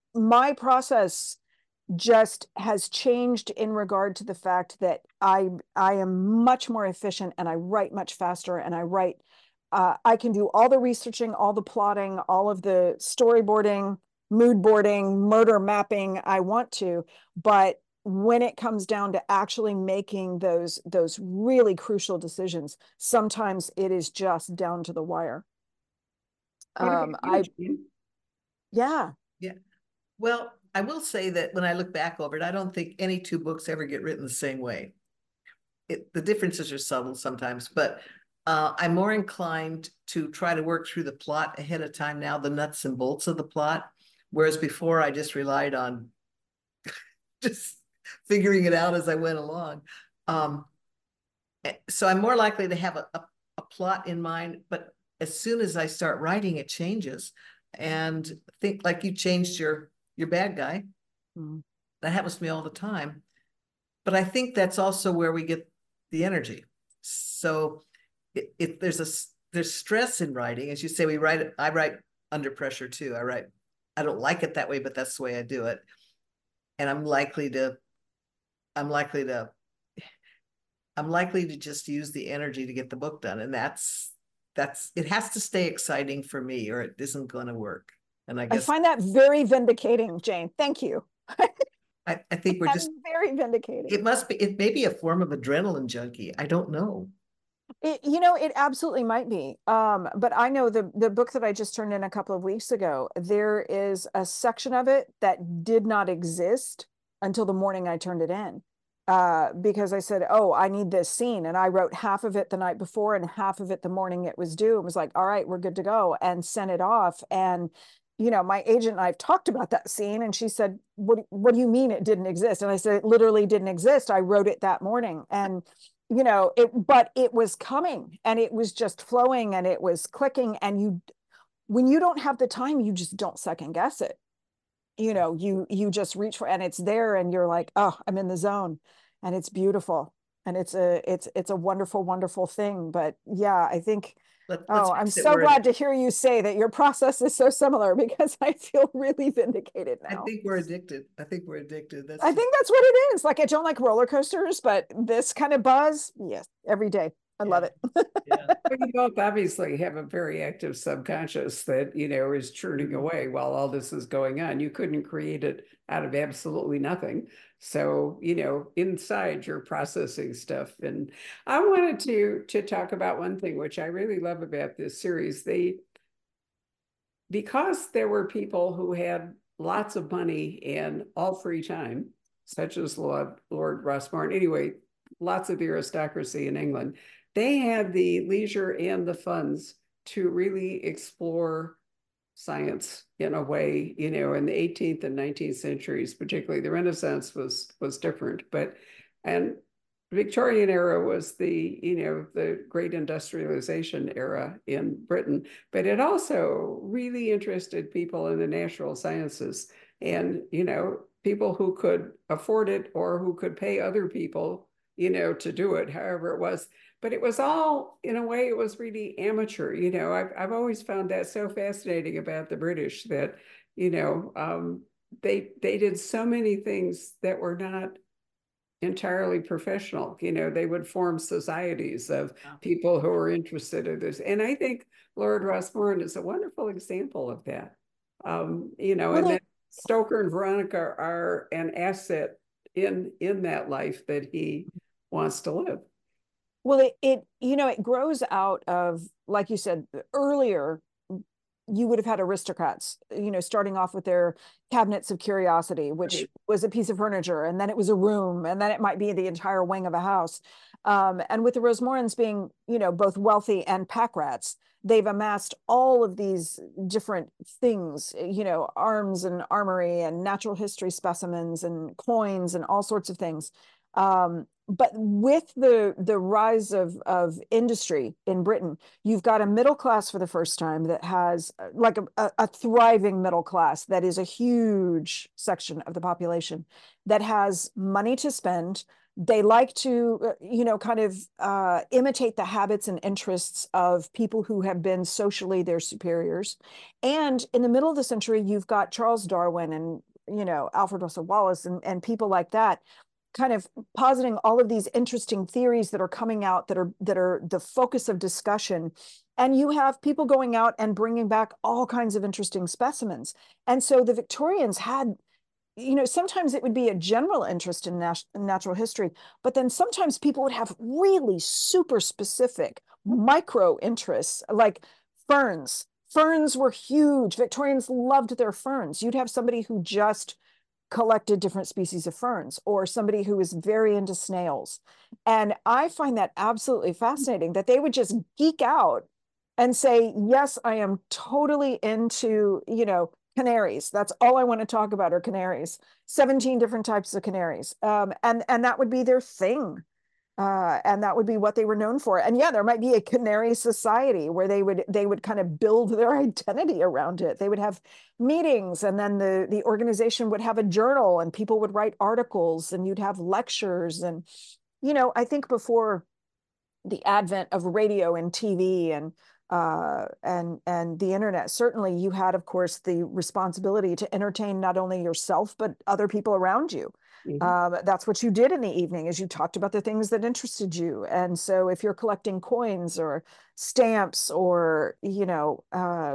my process just has changed in regard to the fact that I, I am much more efficient and I write much faster and I write, uh, I can do all the researching, all the plotting, all of the storyboarding, mood boarding, murder mapping I want to, but when it comes down to actually making those those really crucial decisions, sometimes it is just down to the wire. What about Um, you, I Jean? yeah. Yeah. Well, I will say that when I look back over it, I don't think any two books ever get written the same way. It, the differences are subtle sometimes, but uh, I'm more inclined to try to work through the plot ahead of time now, the nuts and bolts of the plot. Whereas before I just relied on just figuring it out as I went along. Um, so I'm more likely to have a, a, a plot in mind, but as soon as I start writing, it changes. And think like you changed your your bad guy. Mm. That happens to me all the time. But I think that's also where we get the energy. So it, it there's a there's stress in writing, as you say. We write. I write under pressure too. I write. I don't like it that way, but that's the way I do it. And I'm likely to. I'm likely to. I'm likely to just use the energy to get the book done, and that's that's. It has to stay exciting for me, or it isn't going to work. And I I guess find that very vindicating, Jane. Thank you. I, I think we're That's just. very vindicating. It must be. It may be a form of adrenaline junkie. I don't know. It, you know, it absolutely might be. Um, but I know the the book that I just turned in a couple of weeks ago, there is a section of it that did not exist until the morning I turned it in. Uh, because I said, oh, I need this scene. And I wrote half of it the night before and half of it the morning it was due. It was like, all right, we're good to go, and sent it off. And, you know, my agent and I have talked about that scene, and she said, what, what do you mean it didn't exist? And I said, it literally didn't exist. I wrote it that morning. And you know, it, but it was coming, and it was just flowing, and it was clicking. And you, when you don't have the time, you just don't second guess it. You know, you, you just reach for, and it's there, and you're like, oh, I'm in the zone, and it's beautiful. And it's a, it's, it's a wonderful, wonderful thing. But yeah, I think, Let, let's oh, I'm face it, so we're glad to hear you say that your process is so similar, because I feel really vindicated I now. think we're addicted. I think we're addicted. That's I just, think that's what it is. Like, I don't like roller coasters, but this kind of buzz, yes, every day. I love yeah, it. yeah. Well, you both obviously have a very active subconscious that, you know, is churning away while all this is going on. You couldn't create it out of absolutely nothing. So, you know, inside you're processing stuff. And I wanted to to talk about one thing, which I really love about this series. They, because there were people who had lots of money and all free time, such as Lord, Lord Rossmore. Anyway, lots of aristocracy in England. They had the leisure and the funds to really explore science in a way, you know, in the eighteenth and nineteenth centuries, particularly the Renaissance was was different. But and Victorian era was the, you know, the great industrialization era in Britain, but it also really interested people in the natural sciences, and, you know, people who could afford it or who could pay other people, you know, to do it, however it was. But it was all, in a way, it was really amateur. You know, I've, I've always found that so fascinating about the British that, you know, um, they, they did so many things that were not entirely professional. You know, they would form societies of people who are interested in this. And I think Lord Rossmore is a wonderful example of that. Um, you know, Well, and they, then Stoker and Veronica are an asset in in that life that he wants to live. well, it, it, you know, it grows out of, like you said earlier, you would have had aristocrats, you know, starting off with their cabinets of curiosity, which Right. was a piece of furniture, and then it was a room, and then it might be the entire wing of a house. Um, and with the Rosemorans being, you know, both wealthy and pack rats, they've amassed all of these different things, you know, arms and armory and natural history specimens and coins and all sorts of things. Um, but with the the rise of of industry in Britain, you've got a middle class for the first time that has uh, like a, a, a thriving middle class that is a huge section of the population that has money to spend. They like to, uh, you know, kind of uh, imitate the habits and interests of people who have been socially their superiors. And in the middle of the century, you've got Charles Darwin and, you know, Alfred Russel Wallace and, and people like that, kind of positing all of these interesting theories that are coming out that are that are the focus of discussion. And you have people going out and bringing back all kinds of interesting specimens. And so the Victorians had you know, sometimes it would be a general interest in nat natural history, but then sometimes people would have really super specific micro interests, like ferns. Ferns were huge. Victorians loved their ferns. You'd have somebody who just collected different species of ferns, or somebody who was very into snails. And I find that absolutely fascinating that they would just geek out and say, yes, I am totally into, you know, canaries. That's all I want to talk about are canaries, seventeen different types of canaries. Um, and, and that would be their thing. Uh, and that would be what they were known for. And yeah, there might be a canary society where they would they would kind of build their identity around it. They would have meetings, and then the the organization would have a journal, and people would write articles, and you'd have lectures. And you know, I think before the advent of radio and T V and uh, and and the internet, certainly you had, of course, the responsibility to entertain not only yourself but other people around you. Mhm. Um, that's what you did in the evening, is you talked about the things that interested you. And so if you're collecting coins or stamps or, you know, uh,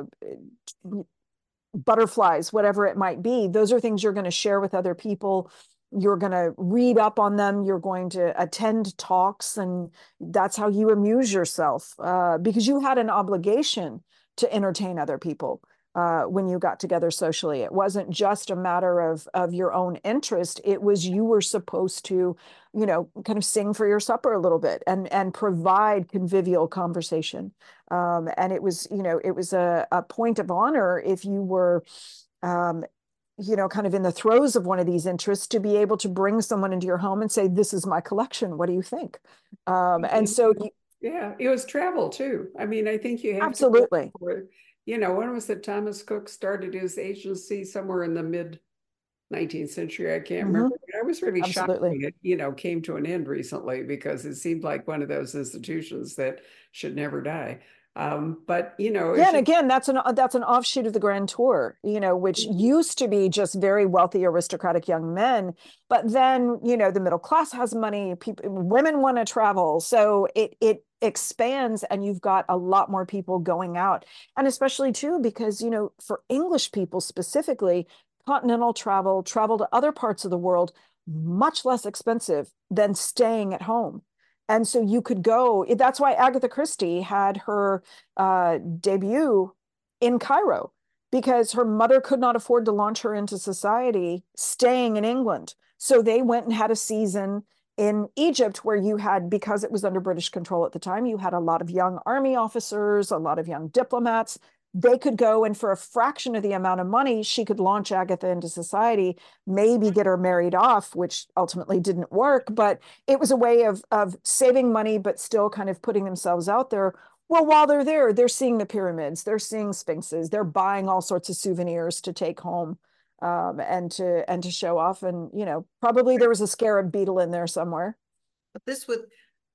butterflies, whatever it might be, those are things you're going to share with other people. You're going to read up on them. You're going to attend talks, and that's how you amuse yourself, uh, because you had an obligation to entertain other people. Uh, when you got together socially, it wasn't just a matter of of your own interest. It was, you were supposed to, you know, kind of sing for your supper a little bit and and provide convivial conversation. Um, and it was, you know, it was a, a point of honor if you were, um, you know, kind of in the throes of one of these interests, to be able to bring someone into your home and say, "This is my collection. What do you think?" Um, and so, you, Yeah, it was travel too. I mean, I think you have to go absolutely. for, you know, when was it Thomas Cook started his agency? Somewhere in the mid nineteenth century. I can't Mhm. remember. But I was really shocked Absolutely. when it, you know, came to an end recently, because it seemed like one of those institutions that should never die. Um, but you know, Yeah, it's and just again, that's an that's an offshoot of the Grand Tour, you know, which used to be just very wealthy aristocratic young men, but then, you know, the middle class has money, people, women want to travel, so it it expands, and you've got a lot more people going out. And especially too, because, you know, for English people specifically, continental travel, travel to other parts of the world, much less expensive than staying at home. And so you could go, that's why Agatha Christie had her uh, debut in Cairo, because her mother could not afford to launch her into society staying in England. So they went and had a season in Egypt, where you had, because it was under British control at the time, you had a lot of young army officers, a lot of young diplomats. They could go, and for a fraction of the amount of money, she could launch Agatha into society, maybe get her married off, which ultimately didn't work. But it was a way of, of saving money, but still kind of putting themselves out there. Well, while they're there, they're seeing the pyramids, they're seeing sphinxes, they're buying all sorts of souvenirs to take home, um, and to and to show off. And you know, probably there was a scarab beetle in there somewhere. But this would,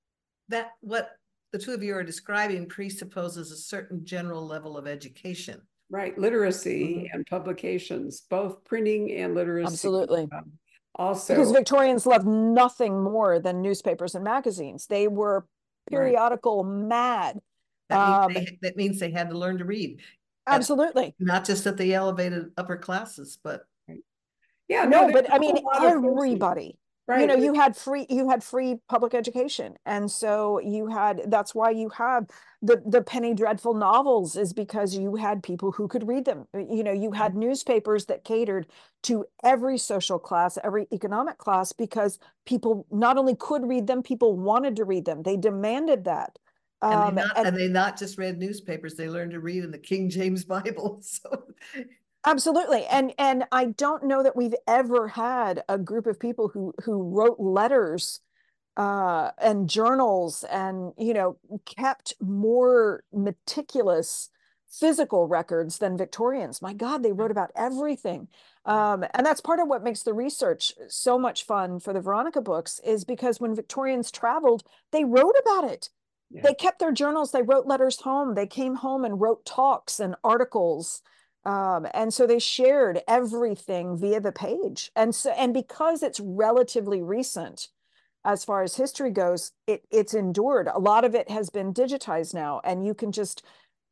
that what the two of you are describing presupposes a certain general level of education. right, literacy Mhm. and publications, both printing and literacy. Absolutely. Um, Because also, Victorians loved nothing more than newspapers and magazines. They were right. periodical mad. That means Um, they that means they had to learn to read. At, absolutely. not just at the elevated upper classes, but Right. Yeah, no, No, there's but I a mean, whole lot of forces. everybody, you Right. know, you had free, you had free public education. And so you had, that's why you have the, the Penny Dreadful novels, is because you had people who could read them. You know, you had newspapers that catered to every social class, every economic class, because people not only could read them, people wanted to read them. They demanded that. and they Um, not and and they not just read newspapers, they learned to read in the King James Bible. So absolutely. And and I don't know that we've ever had a group of people who who wrote letters uh and journals, and you know, kept more meticulous physical records than Victorians. My God, they wrote about everything. Um, and that's part of what makes the research so much fun for the Veronica books, is because when Victorians traveled, they wrote about it. Yeah. They kept their journals, they wrote letters home, they came home and wrote talks and articles. Um, and so they shared everything via the page. And so, and because it's relatively recent as far as history goes, it it's endured. A lot of it has been digitized now, and you can just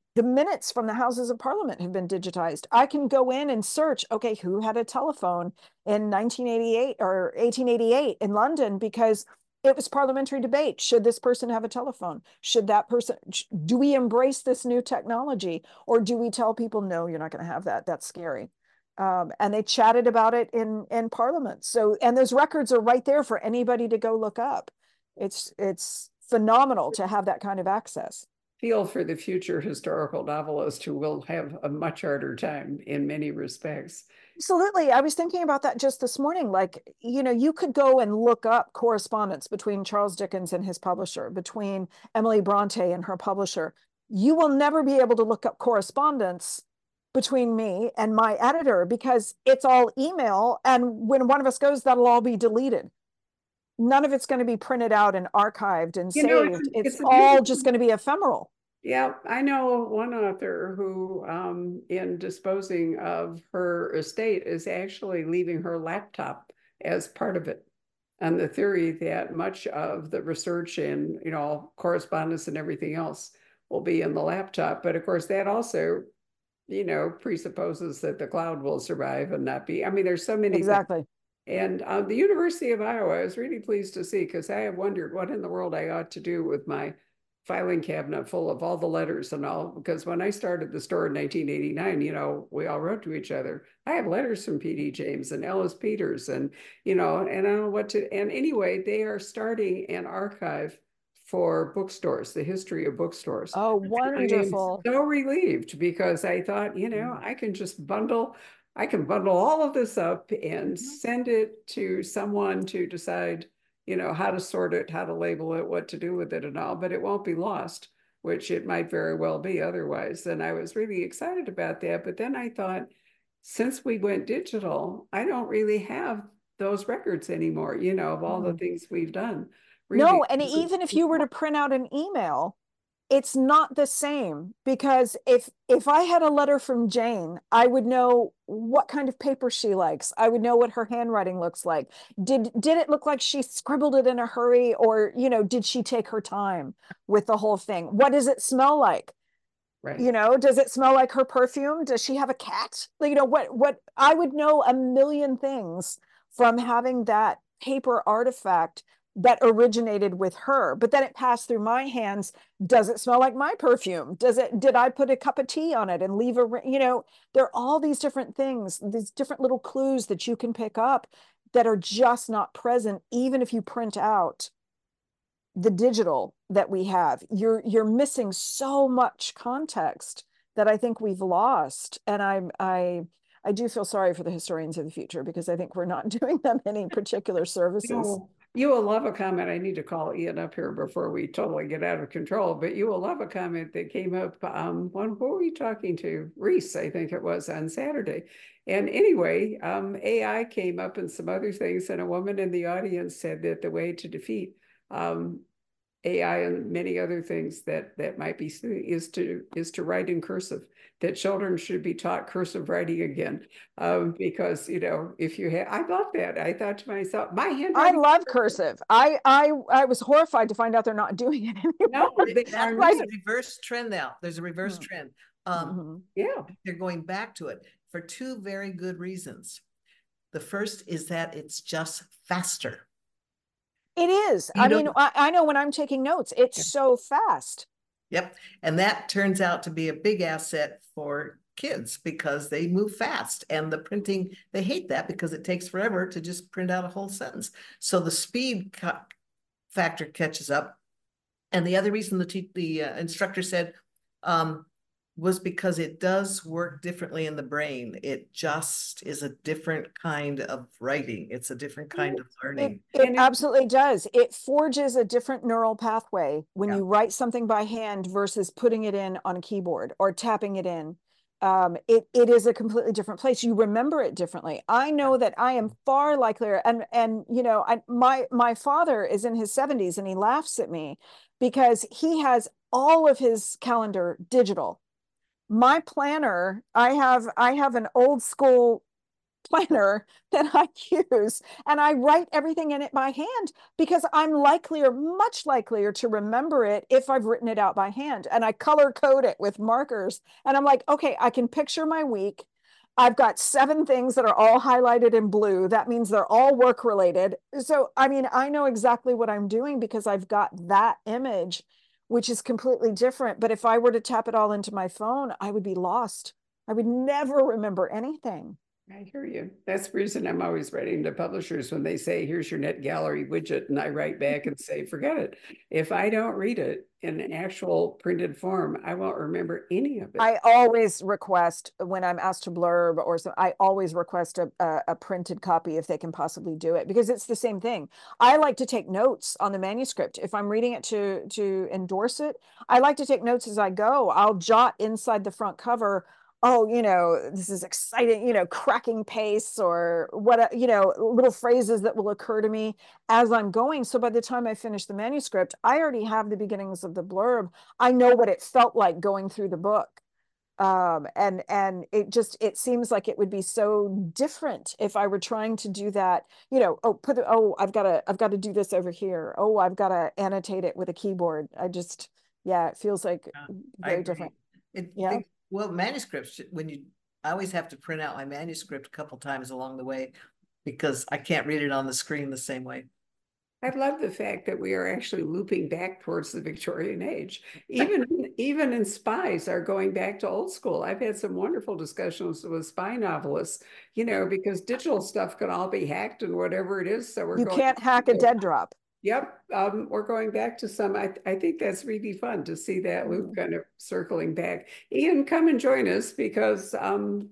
The minutes from the Houses of Parliament have been digitized. I can go in and search, okay, who had a telephone in nineteen eighty-eight or eighteen eighty-eight in London, because it was parliamentary debate. Should this person have a telephone? Should that person, do we embrace this new technology, or do we tell people, no, you're not going to have that? That's scary. Um, and they chatted about it in, in Parliament. So, and those records are right there for anybody to go look up. It's, it's phenomenal to have that kind of access. Feel for the future historical novelist who will have a much harder time in many respects. Absolutely. I was thinking about that just this morning. Like, you know, you could go and look up correspondence between Charles Dickens and his publisher, between Emily Bronte and her publisher. You will never be able to look up correspondence between me and my editor, because it's all email. And when one of us goes, that'll all be deleted. None of it's going to be printed out and archived and You saved. know, it's, it's, it's all just going to be ephemeral. Yeah, I know one author who, um, in disposing of her estate, is actually leaving her laptop as part of it, on the theory that much of the research and, you know, correspondence and everything else will be in the laptop. But of course, that also, you know, presupposes that the cloud will survive and not be. I mean, there's so many exactly. Things. And uh, the University of Iowa, I was really pleased to see, because I have wondered what in the world I ought to do with my filing cabinet full of all the letters and all, because when I started the store in nineteen eighty-nine, you know, we all wrote to each other. I have letters from P D James and Ellis Peters, and, you know, and I don't know what to, and anyway, they are starting an archive for bookstores, the history of bookstores. Oh, wonderful. I'm so relieved, because I thought, you know, I can just bundle, I can bundle all of this up and send it to someone to decide, you know, how to sort it, how to label it, what to do with it and all, but it won't be lost, which it might very well be otherwise. And I was really excited about that. But then I thought, since we went digital, I don't really have those records anymore, you know, of all mm. the things we've done. Really. No, and even if you were to print out an email, it's not the same, because if if I had a letter from Jane, I would know what kind of paper she likes. I would know what her handwriting looks like. Did did it look like she scribbled it in a hurry, or, you know, did she take her time with the whole thing? What does it smell like? Right. You know, does it smell like her perfume? Does she have a cat? You know, what what I would know a million things from having that paper artifact that originated with her, but then it passed through my hands. Does it smell like my perfume? Does it, did I put a cup of tea on it and leave a, you know, there are all these different things, these different little clues that you can pick up that are just not present. Even if you print out the digital that we have, you're, you're missing so much context that I think we've lost. And I'm, I, I do feel sorry for the historians of the future, because I think we're not doing them any particular services. No. You will love a comment. I need to call Ian up here before we totally get out of control, but you will love a comment that came up. Um, one, who were we talking to? Reese, I think it was, on Saturday. And anyway, um, A I came up and some other things, and a woman in the audience said that the way to defeat um, A I and many other things that that might be is to is to write in cursive. That children should be taught cursive writing again, um, because, you know, if you have, I love that. I thought to myself, my handwriting. I love cursive. I I I was horrified to find out they're not doing it anymore. No, they, that, there's a reverse trend now. There's a reverse mm-hmm. trend. Um, mm-hmm. Yeah, they're going back to it for two very good reasons. The first is that it's just faster. It is. You I mean, I, I know when I'm taking notes, it's yeah. so fast. Yep. And that turns out to be a big asset for kids, because they move fast, and the printing, they hate that because it takes forever to just print out a whole sentence. So the speed factor catches up. And the other reason the, the uh, instructor said um, was because it does work differently in the brain. It just is a different kind of writing. It's a different kind of learning. It, it absolutely does. It forges a different neural pathway when yeah. you write something by hand versus putting it in on a keyboard or tapping it in. Um, it, it is a completely different place. You remember it differently. I know that I am far likelier, and, and, you know, I, my, my father is in his seventies, and he laughs at me because he has all of his calendar digital. My planner, I have I have an old school planner that I use, and I write everything in it by hand because I'm likelier, much likelier to remember it if I've written it out by hand. And I color code it with markers. And I'm like, okay, I can picture my week. I've got seven things that are all highlighted in blue. That means they're all work related. So, I mean, I know exactly what I'm doing because I've got that image, which is completely different. But if I were to tap it all into my phone, I would be lost. I would never remember anything. I hear you. That's the reason I'm always writing to publishers when they say, here's your Net Gallery widget. And I write back and say, forget it. If I don't read it in an actual printed form, I won't remember any of it. I always request when I'm asked to blurb or so, I always request a, a, a printed copy if they can possibly do it, because it's the same thing. I like to take notes on the manuscript. If I'm reading it to, to endorse it, I like to take notes as I go. I'll jot inside the front cover, oh, you know, this is exciting, you know, cracking pace or what, you know, little phrases that will occur to me as I'm going. So by the time I finish the manuscript, I already have the beginnings of the blurb. I know what it felt like going through the book. Um, and, and it just, it seems like it would be so different if I were trying to do that, you know, oh, put, oh, I've got to, I've got to do this over here. Oh, I've got to annotate it with a keyboard. I just, yeah, it feels like Yeah, very different. It, yeah. It, well, manuscripts, when you, I always have to print out my manuscript a couple times along the way because I can't read it on the screen the same way. I love the fact that we are actually looping back towards the Victorian age. Even, even in spies are going back to old school. I've had some wonderful discussions with spy novelists, you know, because digital stuff can all be hacked and whatever it is. So we're You going can't hack a dead drop. Yep. Um, we're going back to some, I, I think that's really fun to see that loop kind of circling back. Ian, come and join us because, um,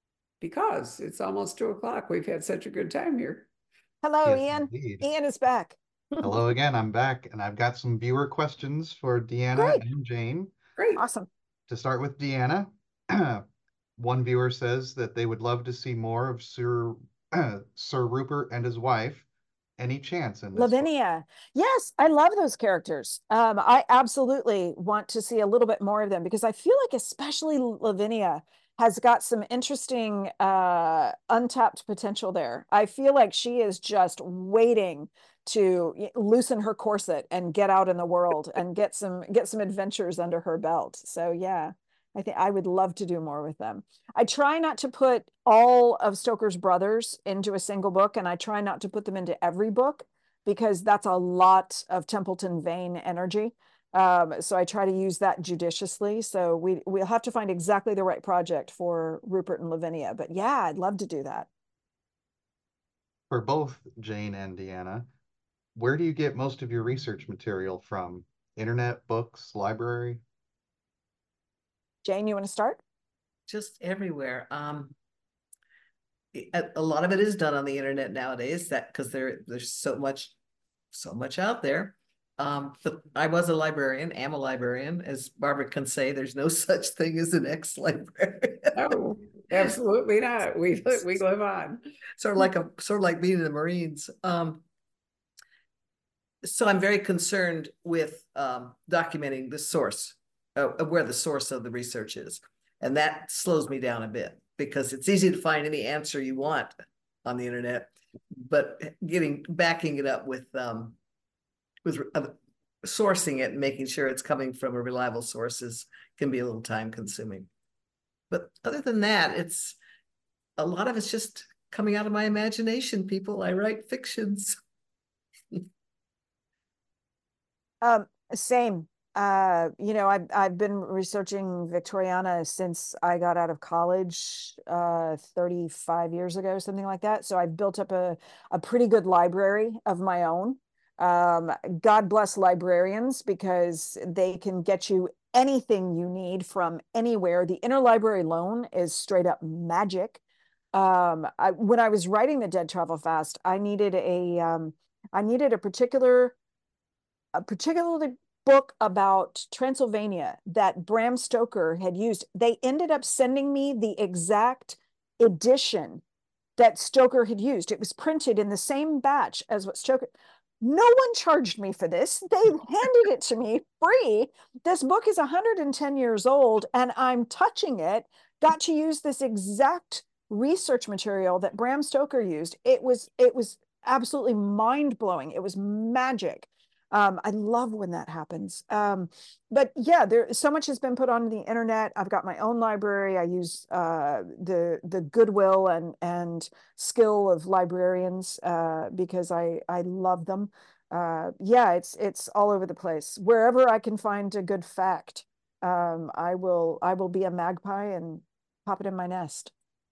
because it's almost two o'clock. We've had such a good time here. Hello, Yes, Ian. indeed. Ian is back. Hello again, I'm back, and I've got some viewer questions for Deanna Great. and Jane. Great. Awesome. To start with Deanna, one viewer says that they would love to see more of Sir Sir Rupert and his wife. Any chance in this book? Lavinia. Yes, I love those characters. Um, I absolutely want to see a little bit more of them because I feel like especially Lavinia has got some interesting uh, untapped potential there. I feel like she is just waiting to loosen her corset and get out in the world and get some get some adventures under her belt. So yeah, I think I would love to do more with them. I try not to put all of Stoker's brothers into a single book, and I try not to put them into every book because that's a lot of Templeton Vane energy. Um, so I try to use that judiciously. So we, we'll have to find exactly the right project for Rupert and Lavinia. But yeah, I'd love to do that. For both Jane and Deanna, where do you get most of your research material from? Internet, books, library? Jane, you want to start? Just everywhere. Um, a, a lot of it is done on the internet nowadays. That because there there's so much, so much out there. Um, the, I was a librarian, am a librarian, as Barbara can say. There's no such thing as an ex-librarian. No, absolutely not. We we live on. Sort of like a sort of like being in the Marines. Um, so I'm very concerned with um, documenting the source, uh, where the source of the research is. And that slows me down a bit because it's easy to find any answer you want on the internet, but getting backing it up with um, with uh, sourcing it and making sure it's coming from a reliable sources can be a little time consuming. But other than that, it's a lot of it's just coming out of my imagination. People, I write fictions. Um, same. Uh, you know, I've I've been researching Victoriana since I got out of college, uh, thirty-five years ago, something like that. So I've built up a a pretty good library of my own. Um, God bless librarians because they can get you anything you need from anywhere. The interlibrary loan is straight up magic. Um, I, when I was writing The Dead Travel Fast, I needed a um, I needed a particular a particular book about Transylvania that Bram Stoker had used. They ended up sending me the exact edition that Stoker had used. It was printed in the same batch as what Stoker. No one charged me for this. They handed it to me free. This book is one hundred ten years old and I'm touching it. Got to use this exact research material that Bram Stoker used. It was, it was absolutely mind-blowing. It was magic. Um, I love when that happens. Um, but yeah, there so much has been put on the internet. I've got my own library. I use uh, the the goodwill and and skill of librarians uh, because I I love them. Uh, yeah, it's it's all over the place. Wherever I can find a good fact, um, I will I will be a magpie and pop it in my nest.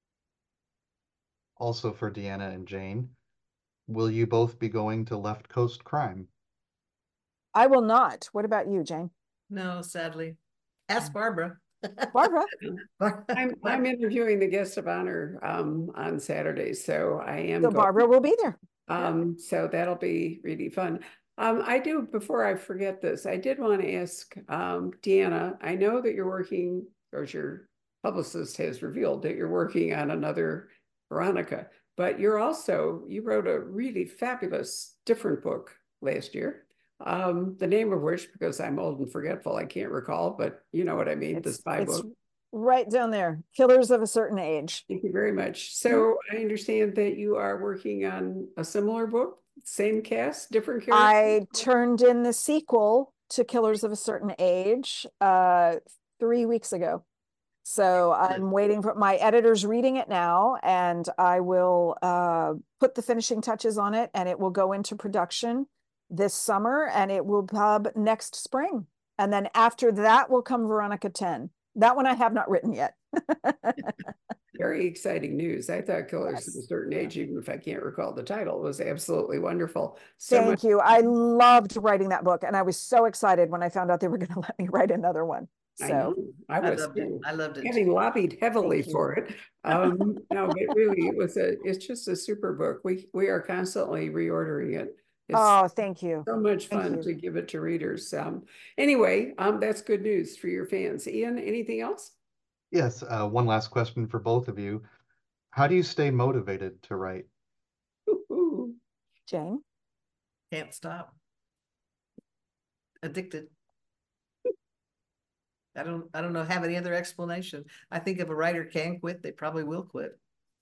Also for Deanna and Jane, will you both be going to Left Coast Crime? I will not. What about you, Jane? No, sadly. Ask Barbara. Barbara? I'm, I'm interviewing the guest of honor um, on Saturday, so I am So going. Barbara will be there. Um, so that'll be really fun. Um, I do, before I forget this, I did want to ask um, Deanna, I know that you're working, or your publicist has revealed that you're working on another Veronica, but you're also, you wrote a really fabulous different book last year. Um, the name of which, because I'm old and forgetful, I can't recall, but you know what I mean, the It's, spy it's book. right down there. Killers of a Certain Age. Thank you very much. So I understand that you are working on a similar book, same cast, different characters? I turned in the sequel to Killers of a Certain Age uh, three weeks ago. So I'm waiting for my editor's reading it now, and I will uh, put the finishing touches on it, and it will go into production this summer, and it will pub next spring. And then after that will come Veronica ten. That one I have not written yet. Very exciting news. I thought Killers Yes. of a Certain Age, even if I can't recall the title, was absolutely wonderful. So Thank much. you. I loved writing that book, and I was so excited when I found out they were going to let me write another one. I know, So I I was loved it. too, I loved it. having lobbied heavily Thank you. for it. Um, no, but really, it was a, it's just a super book. We, we are constantly reordering it. It's Oh, thank you. so much Thank fun you. to give it to readers. Um, anyway, um, that's good news for your fans. Ian, anything else? Yes, uh, one last question for both of you. How do you stay motivated to write? Ooh, Jane? Can't stop. Addicted. I don't I don't know have any other explanation. I think if a writer can quit, they probably will quit.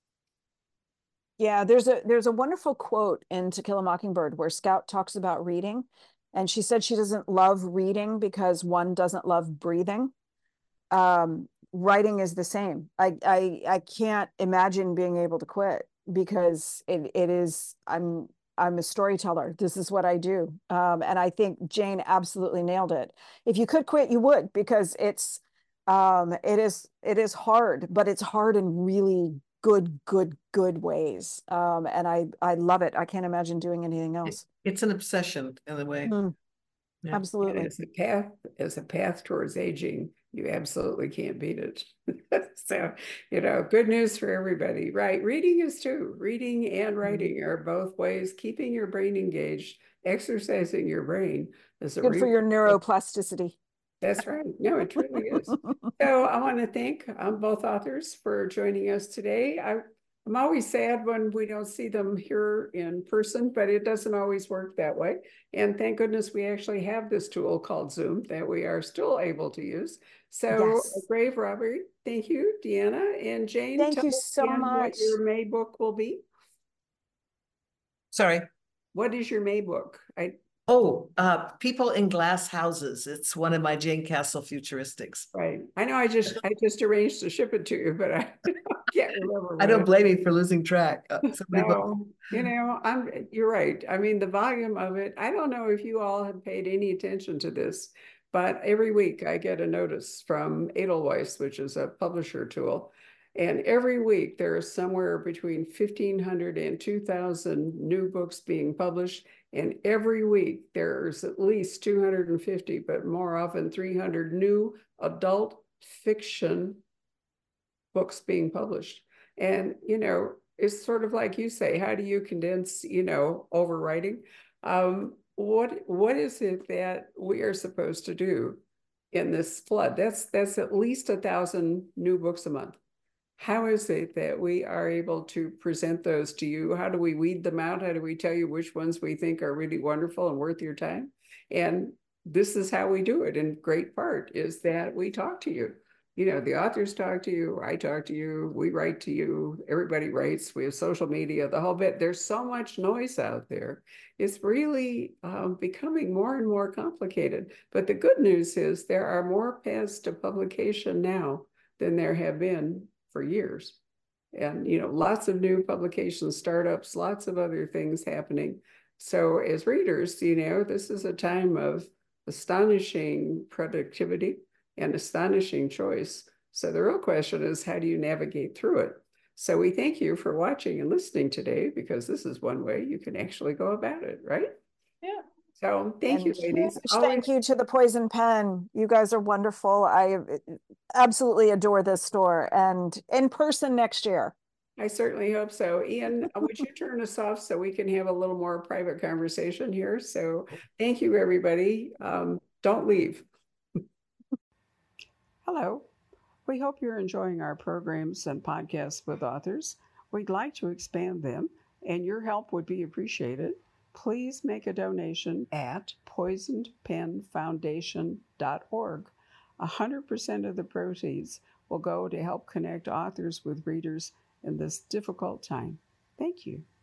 Yeah, there's a there's a wonderful quote in To Kill a Mockingbird where Scout talks about reading, and she said she doesn't love reading because one doesn't love breathing. Um, writing is the same. I I I can't imagine being able to quit because it it is I'm I'm a storyteller. This is what I do. Um, and I think Jane absolutely nailed it. If you could quit, you would, because it's um it is it is hard, but it's hard in really good, good, good ways. Um, and I I love it. I can't imagine doing anything else. It's an obsession in a way. Mm, Yeah. and absolutely. as a path, as a path towards aging, you absolutely can't beat it. So, you know, good news for everybody, right? Reading is too. Reading and writing are both ways, keeping your brain engaged, exercising your brain is a Good for real. your neuroplasticity. That's right. No, it truly is. So I want to thank um, both authors for joining us today. I, I'm always sad when we don't see them here in person, but it doesn't always work that way. And thank goodness we actually have this tool called Zoom that we are still able to use. So Yes. a grave robbery. Thank you, Deanna and Jane. Thank Tell you us so again much. what your May book will be. Sorry. What is your May book? I Oh, uh, People in Glass Houses. It's one of my Jane Castle futuristics. right. I know I just I just arranged to ship it to you, but I can't remember. I what don't it- blame you for losing track. Uh, somebody bought- No, you know, I'm, you're right. I mean, the volume of it, I don't know if you all have paid any attention to this, but every week I get a notice from Edelweiss, which is a publisher tool. And every week there is somewhere between fifteen hundred and two thousand new books being published. And every week there's at least two hundred fifty, but more often three hundred new adult fiction books being published. And, you know, it's sort of like you say, how do you condense, you know, overwriting? Um, what what is it that we are supposed to do in this flood? That's that's at least a thousand new books a month. How is it that we are able to present those to you? How do we weed them out? How do we tell you which ones we think are really wonderful and worth your time? And this is how we do it in great part, is that we talk to you. you know, the authors talk to you, I talk to you, we write to you, everybody writes, we have social media, the whole bit. There's so much noise out there. It's really um, becoming more and more complicated. But the good news is there are more paths to publication now than there have been for years. And, you know, lots of new publication startups, lots of other things happening. So as readers, you know, this is a time of astonishing productivity and astonishing choice. So the real question is, how do you navigate through it? So we thank you for watching and listening today, because this is one way you can actually go about it, right? Yeah. So thank you, And ladies. huge Always- thank you to the Poison Pen. You guys are wonderful. I uh, absolutely adore this store, and in person next year. I certainly hope so. Ian, would you turn us off so we can have a little more private conversation here? So thank you, everybody. Um, don't leave. Hello. We hope you're enjoying our programs and podcasts with authors. We'd like to expand them, and your help would be appreciated. Please make a donation at poisoned pen foundation dot org. one hundred percent of the proceeds will go to help connect authors with readers in this difficult time. Thank you.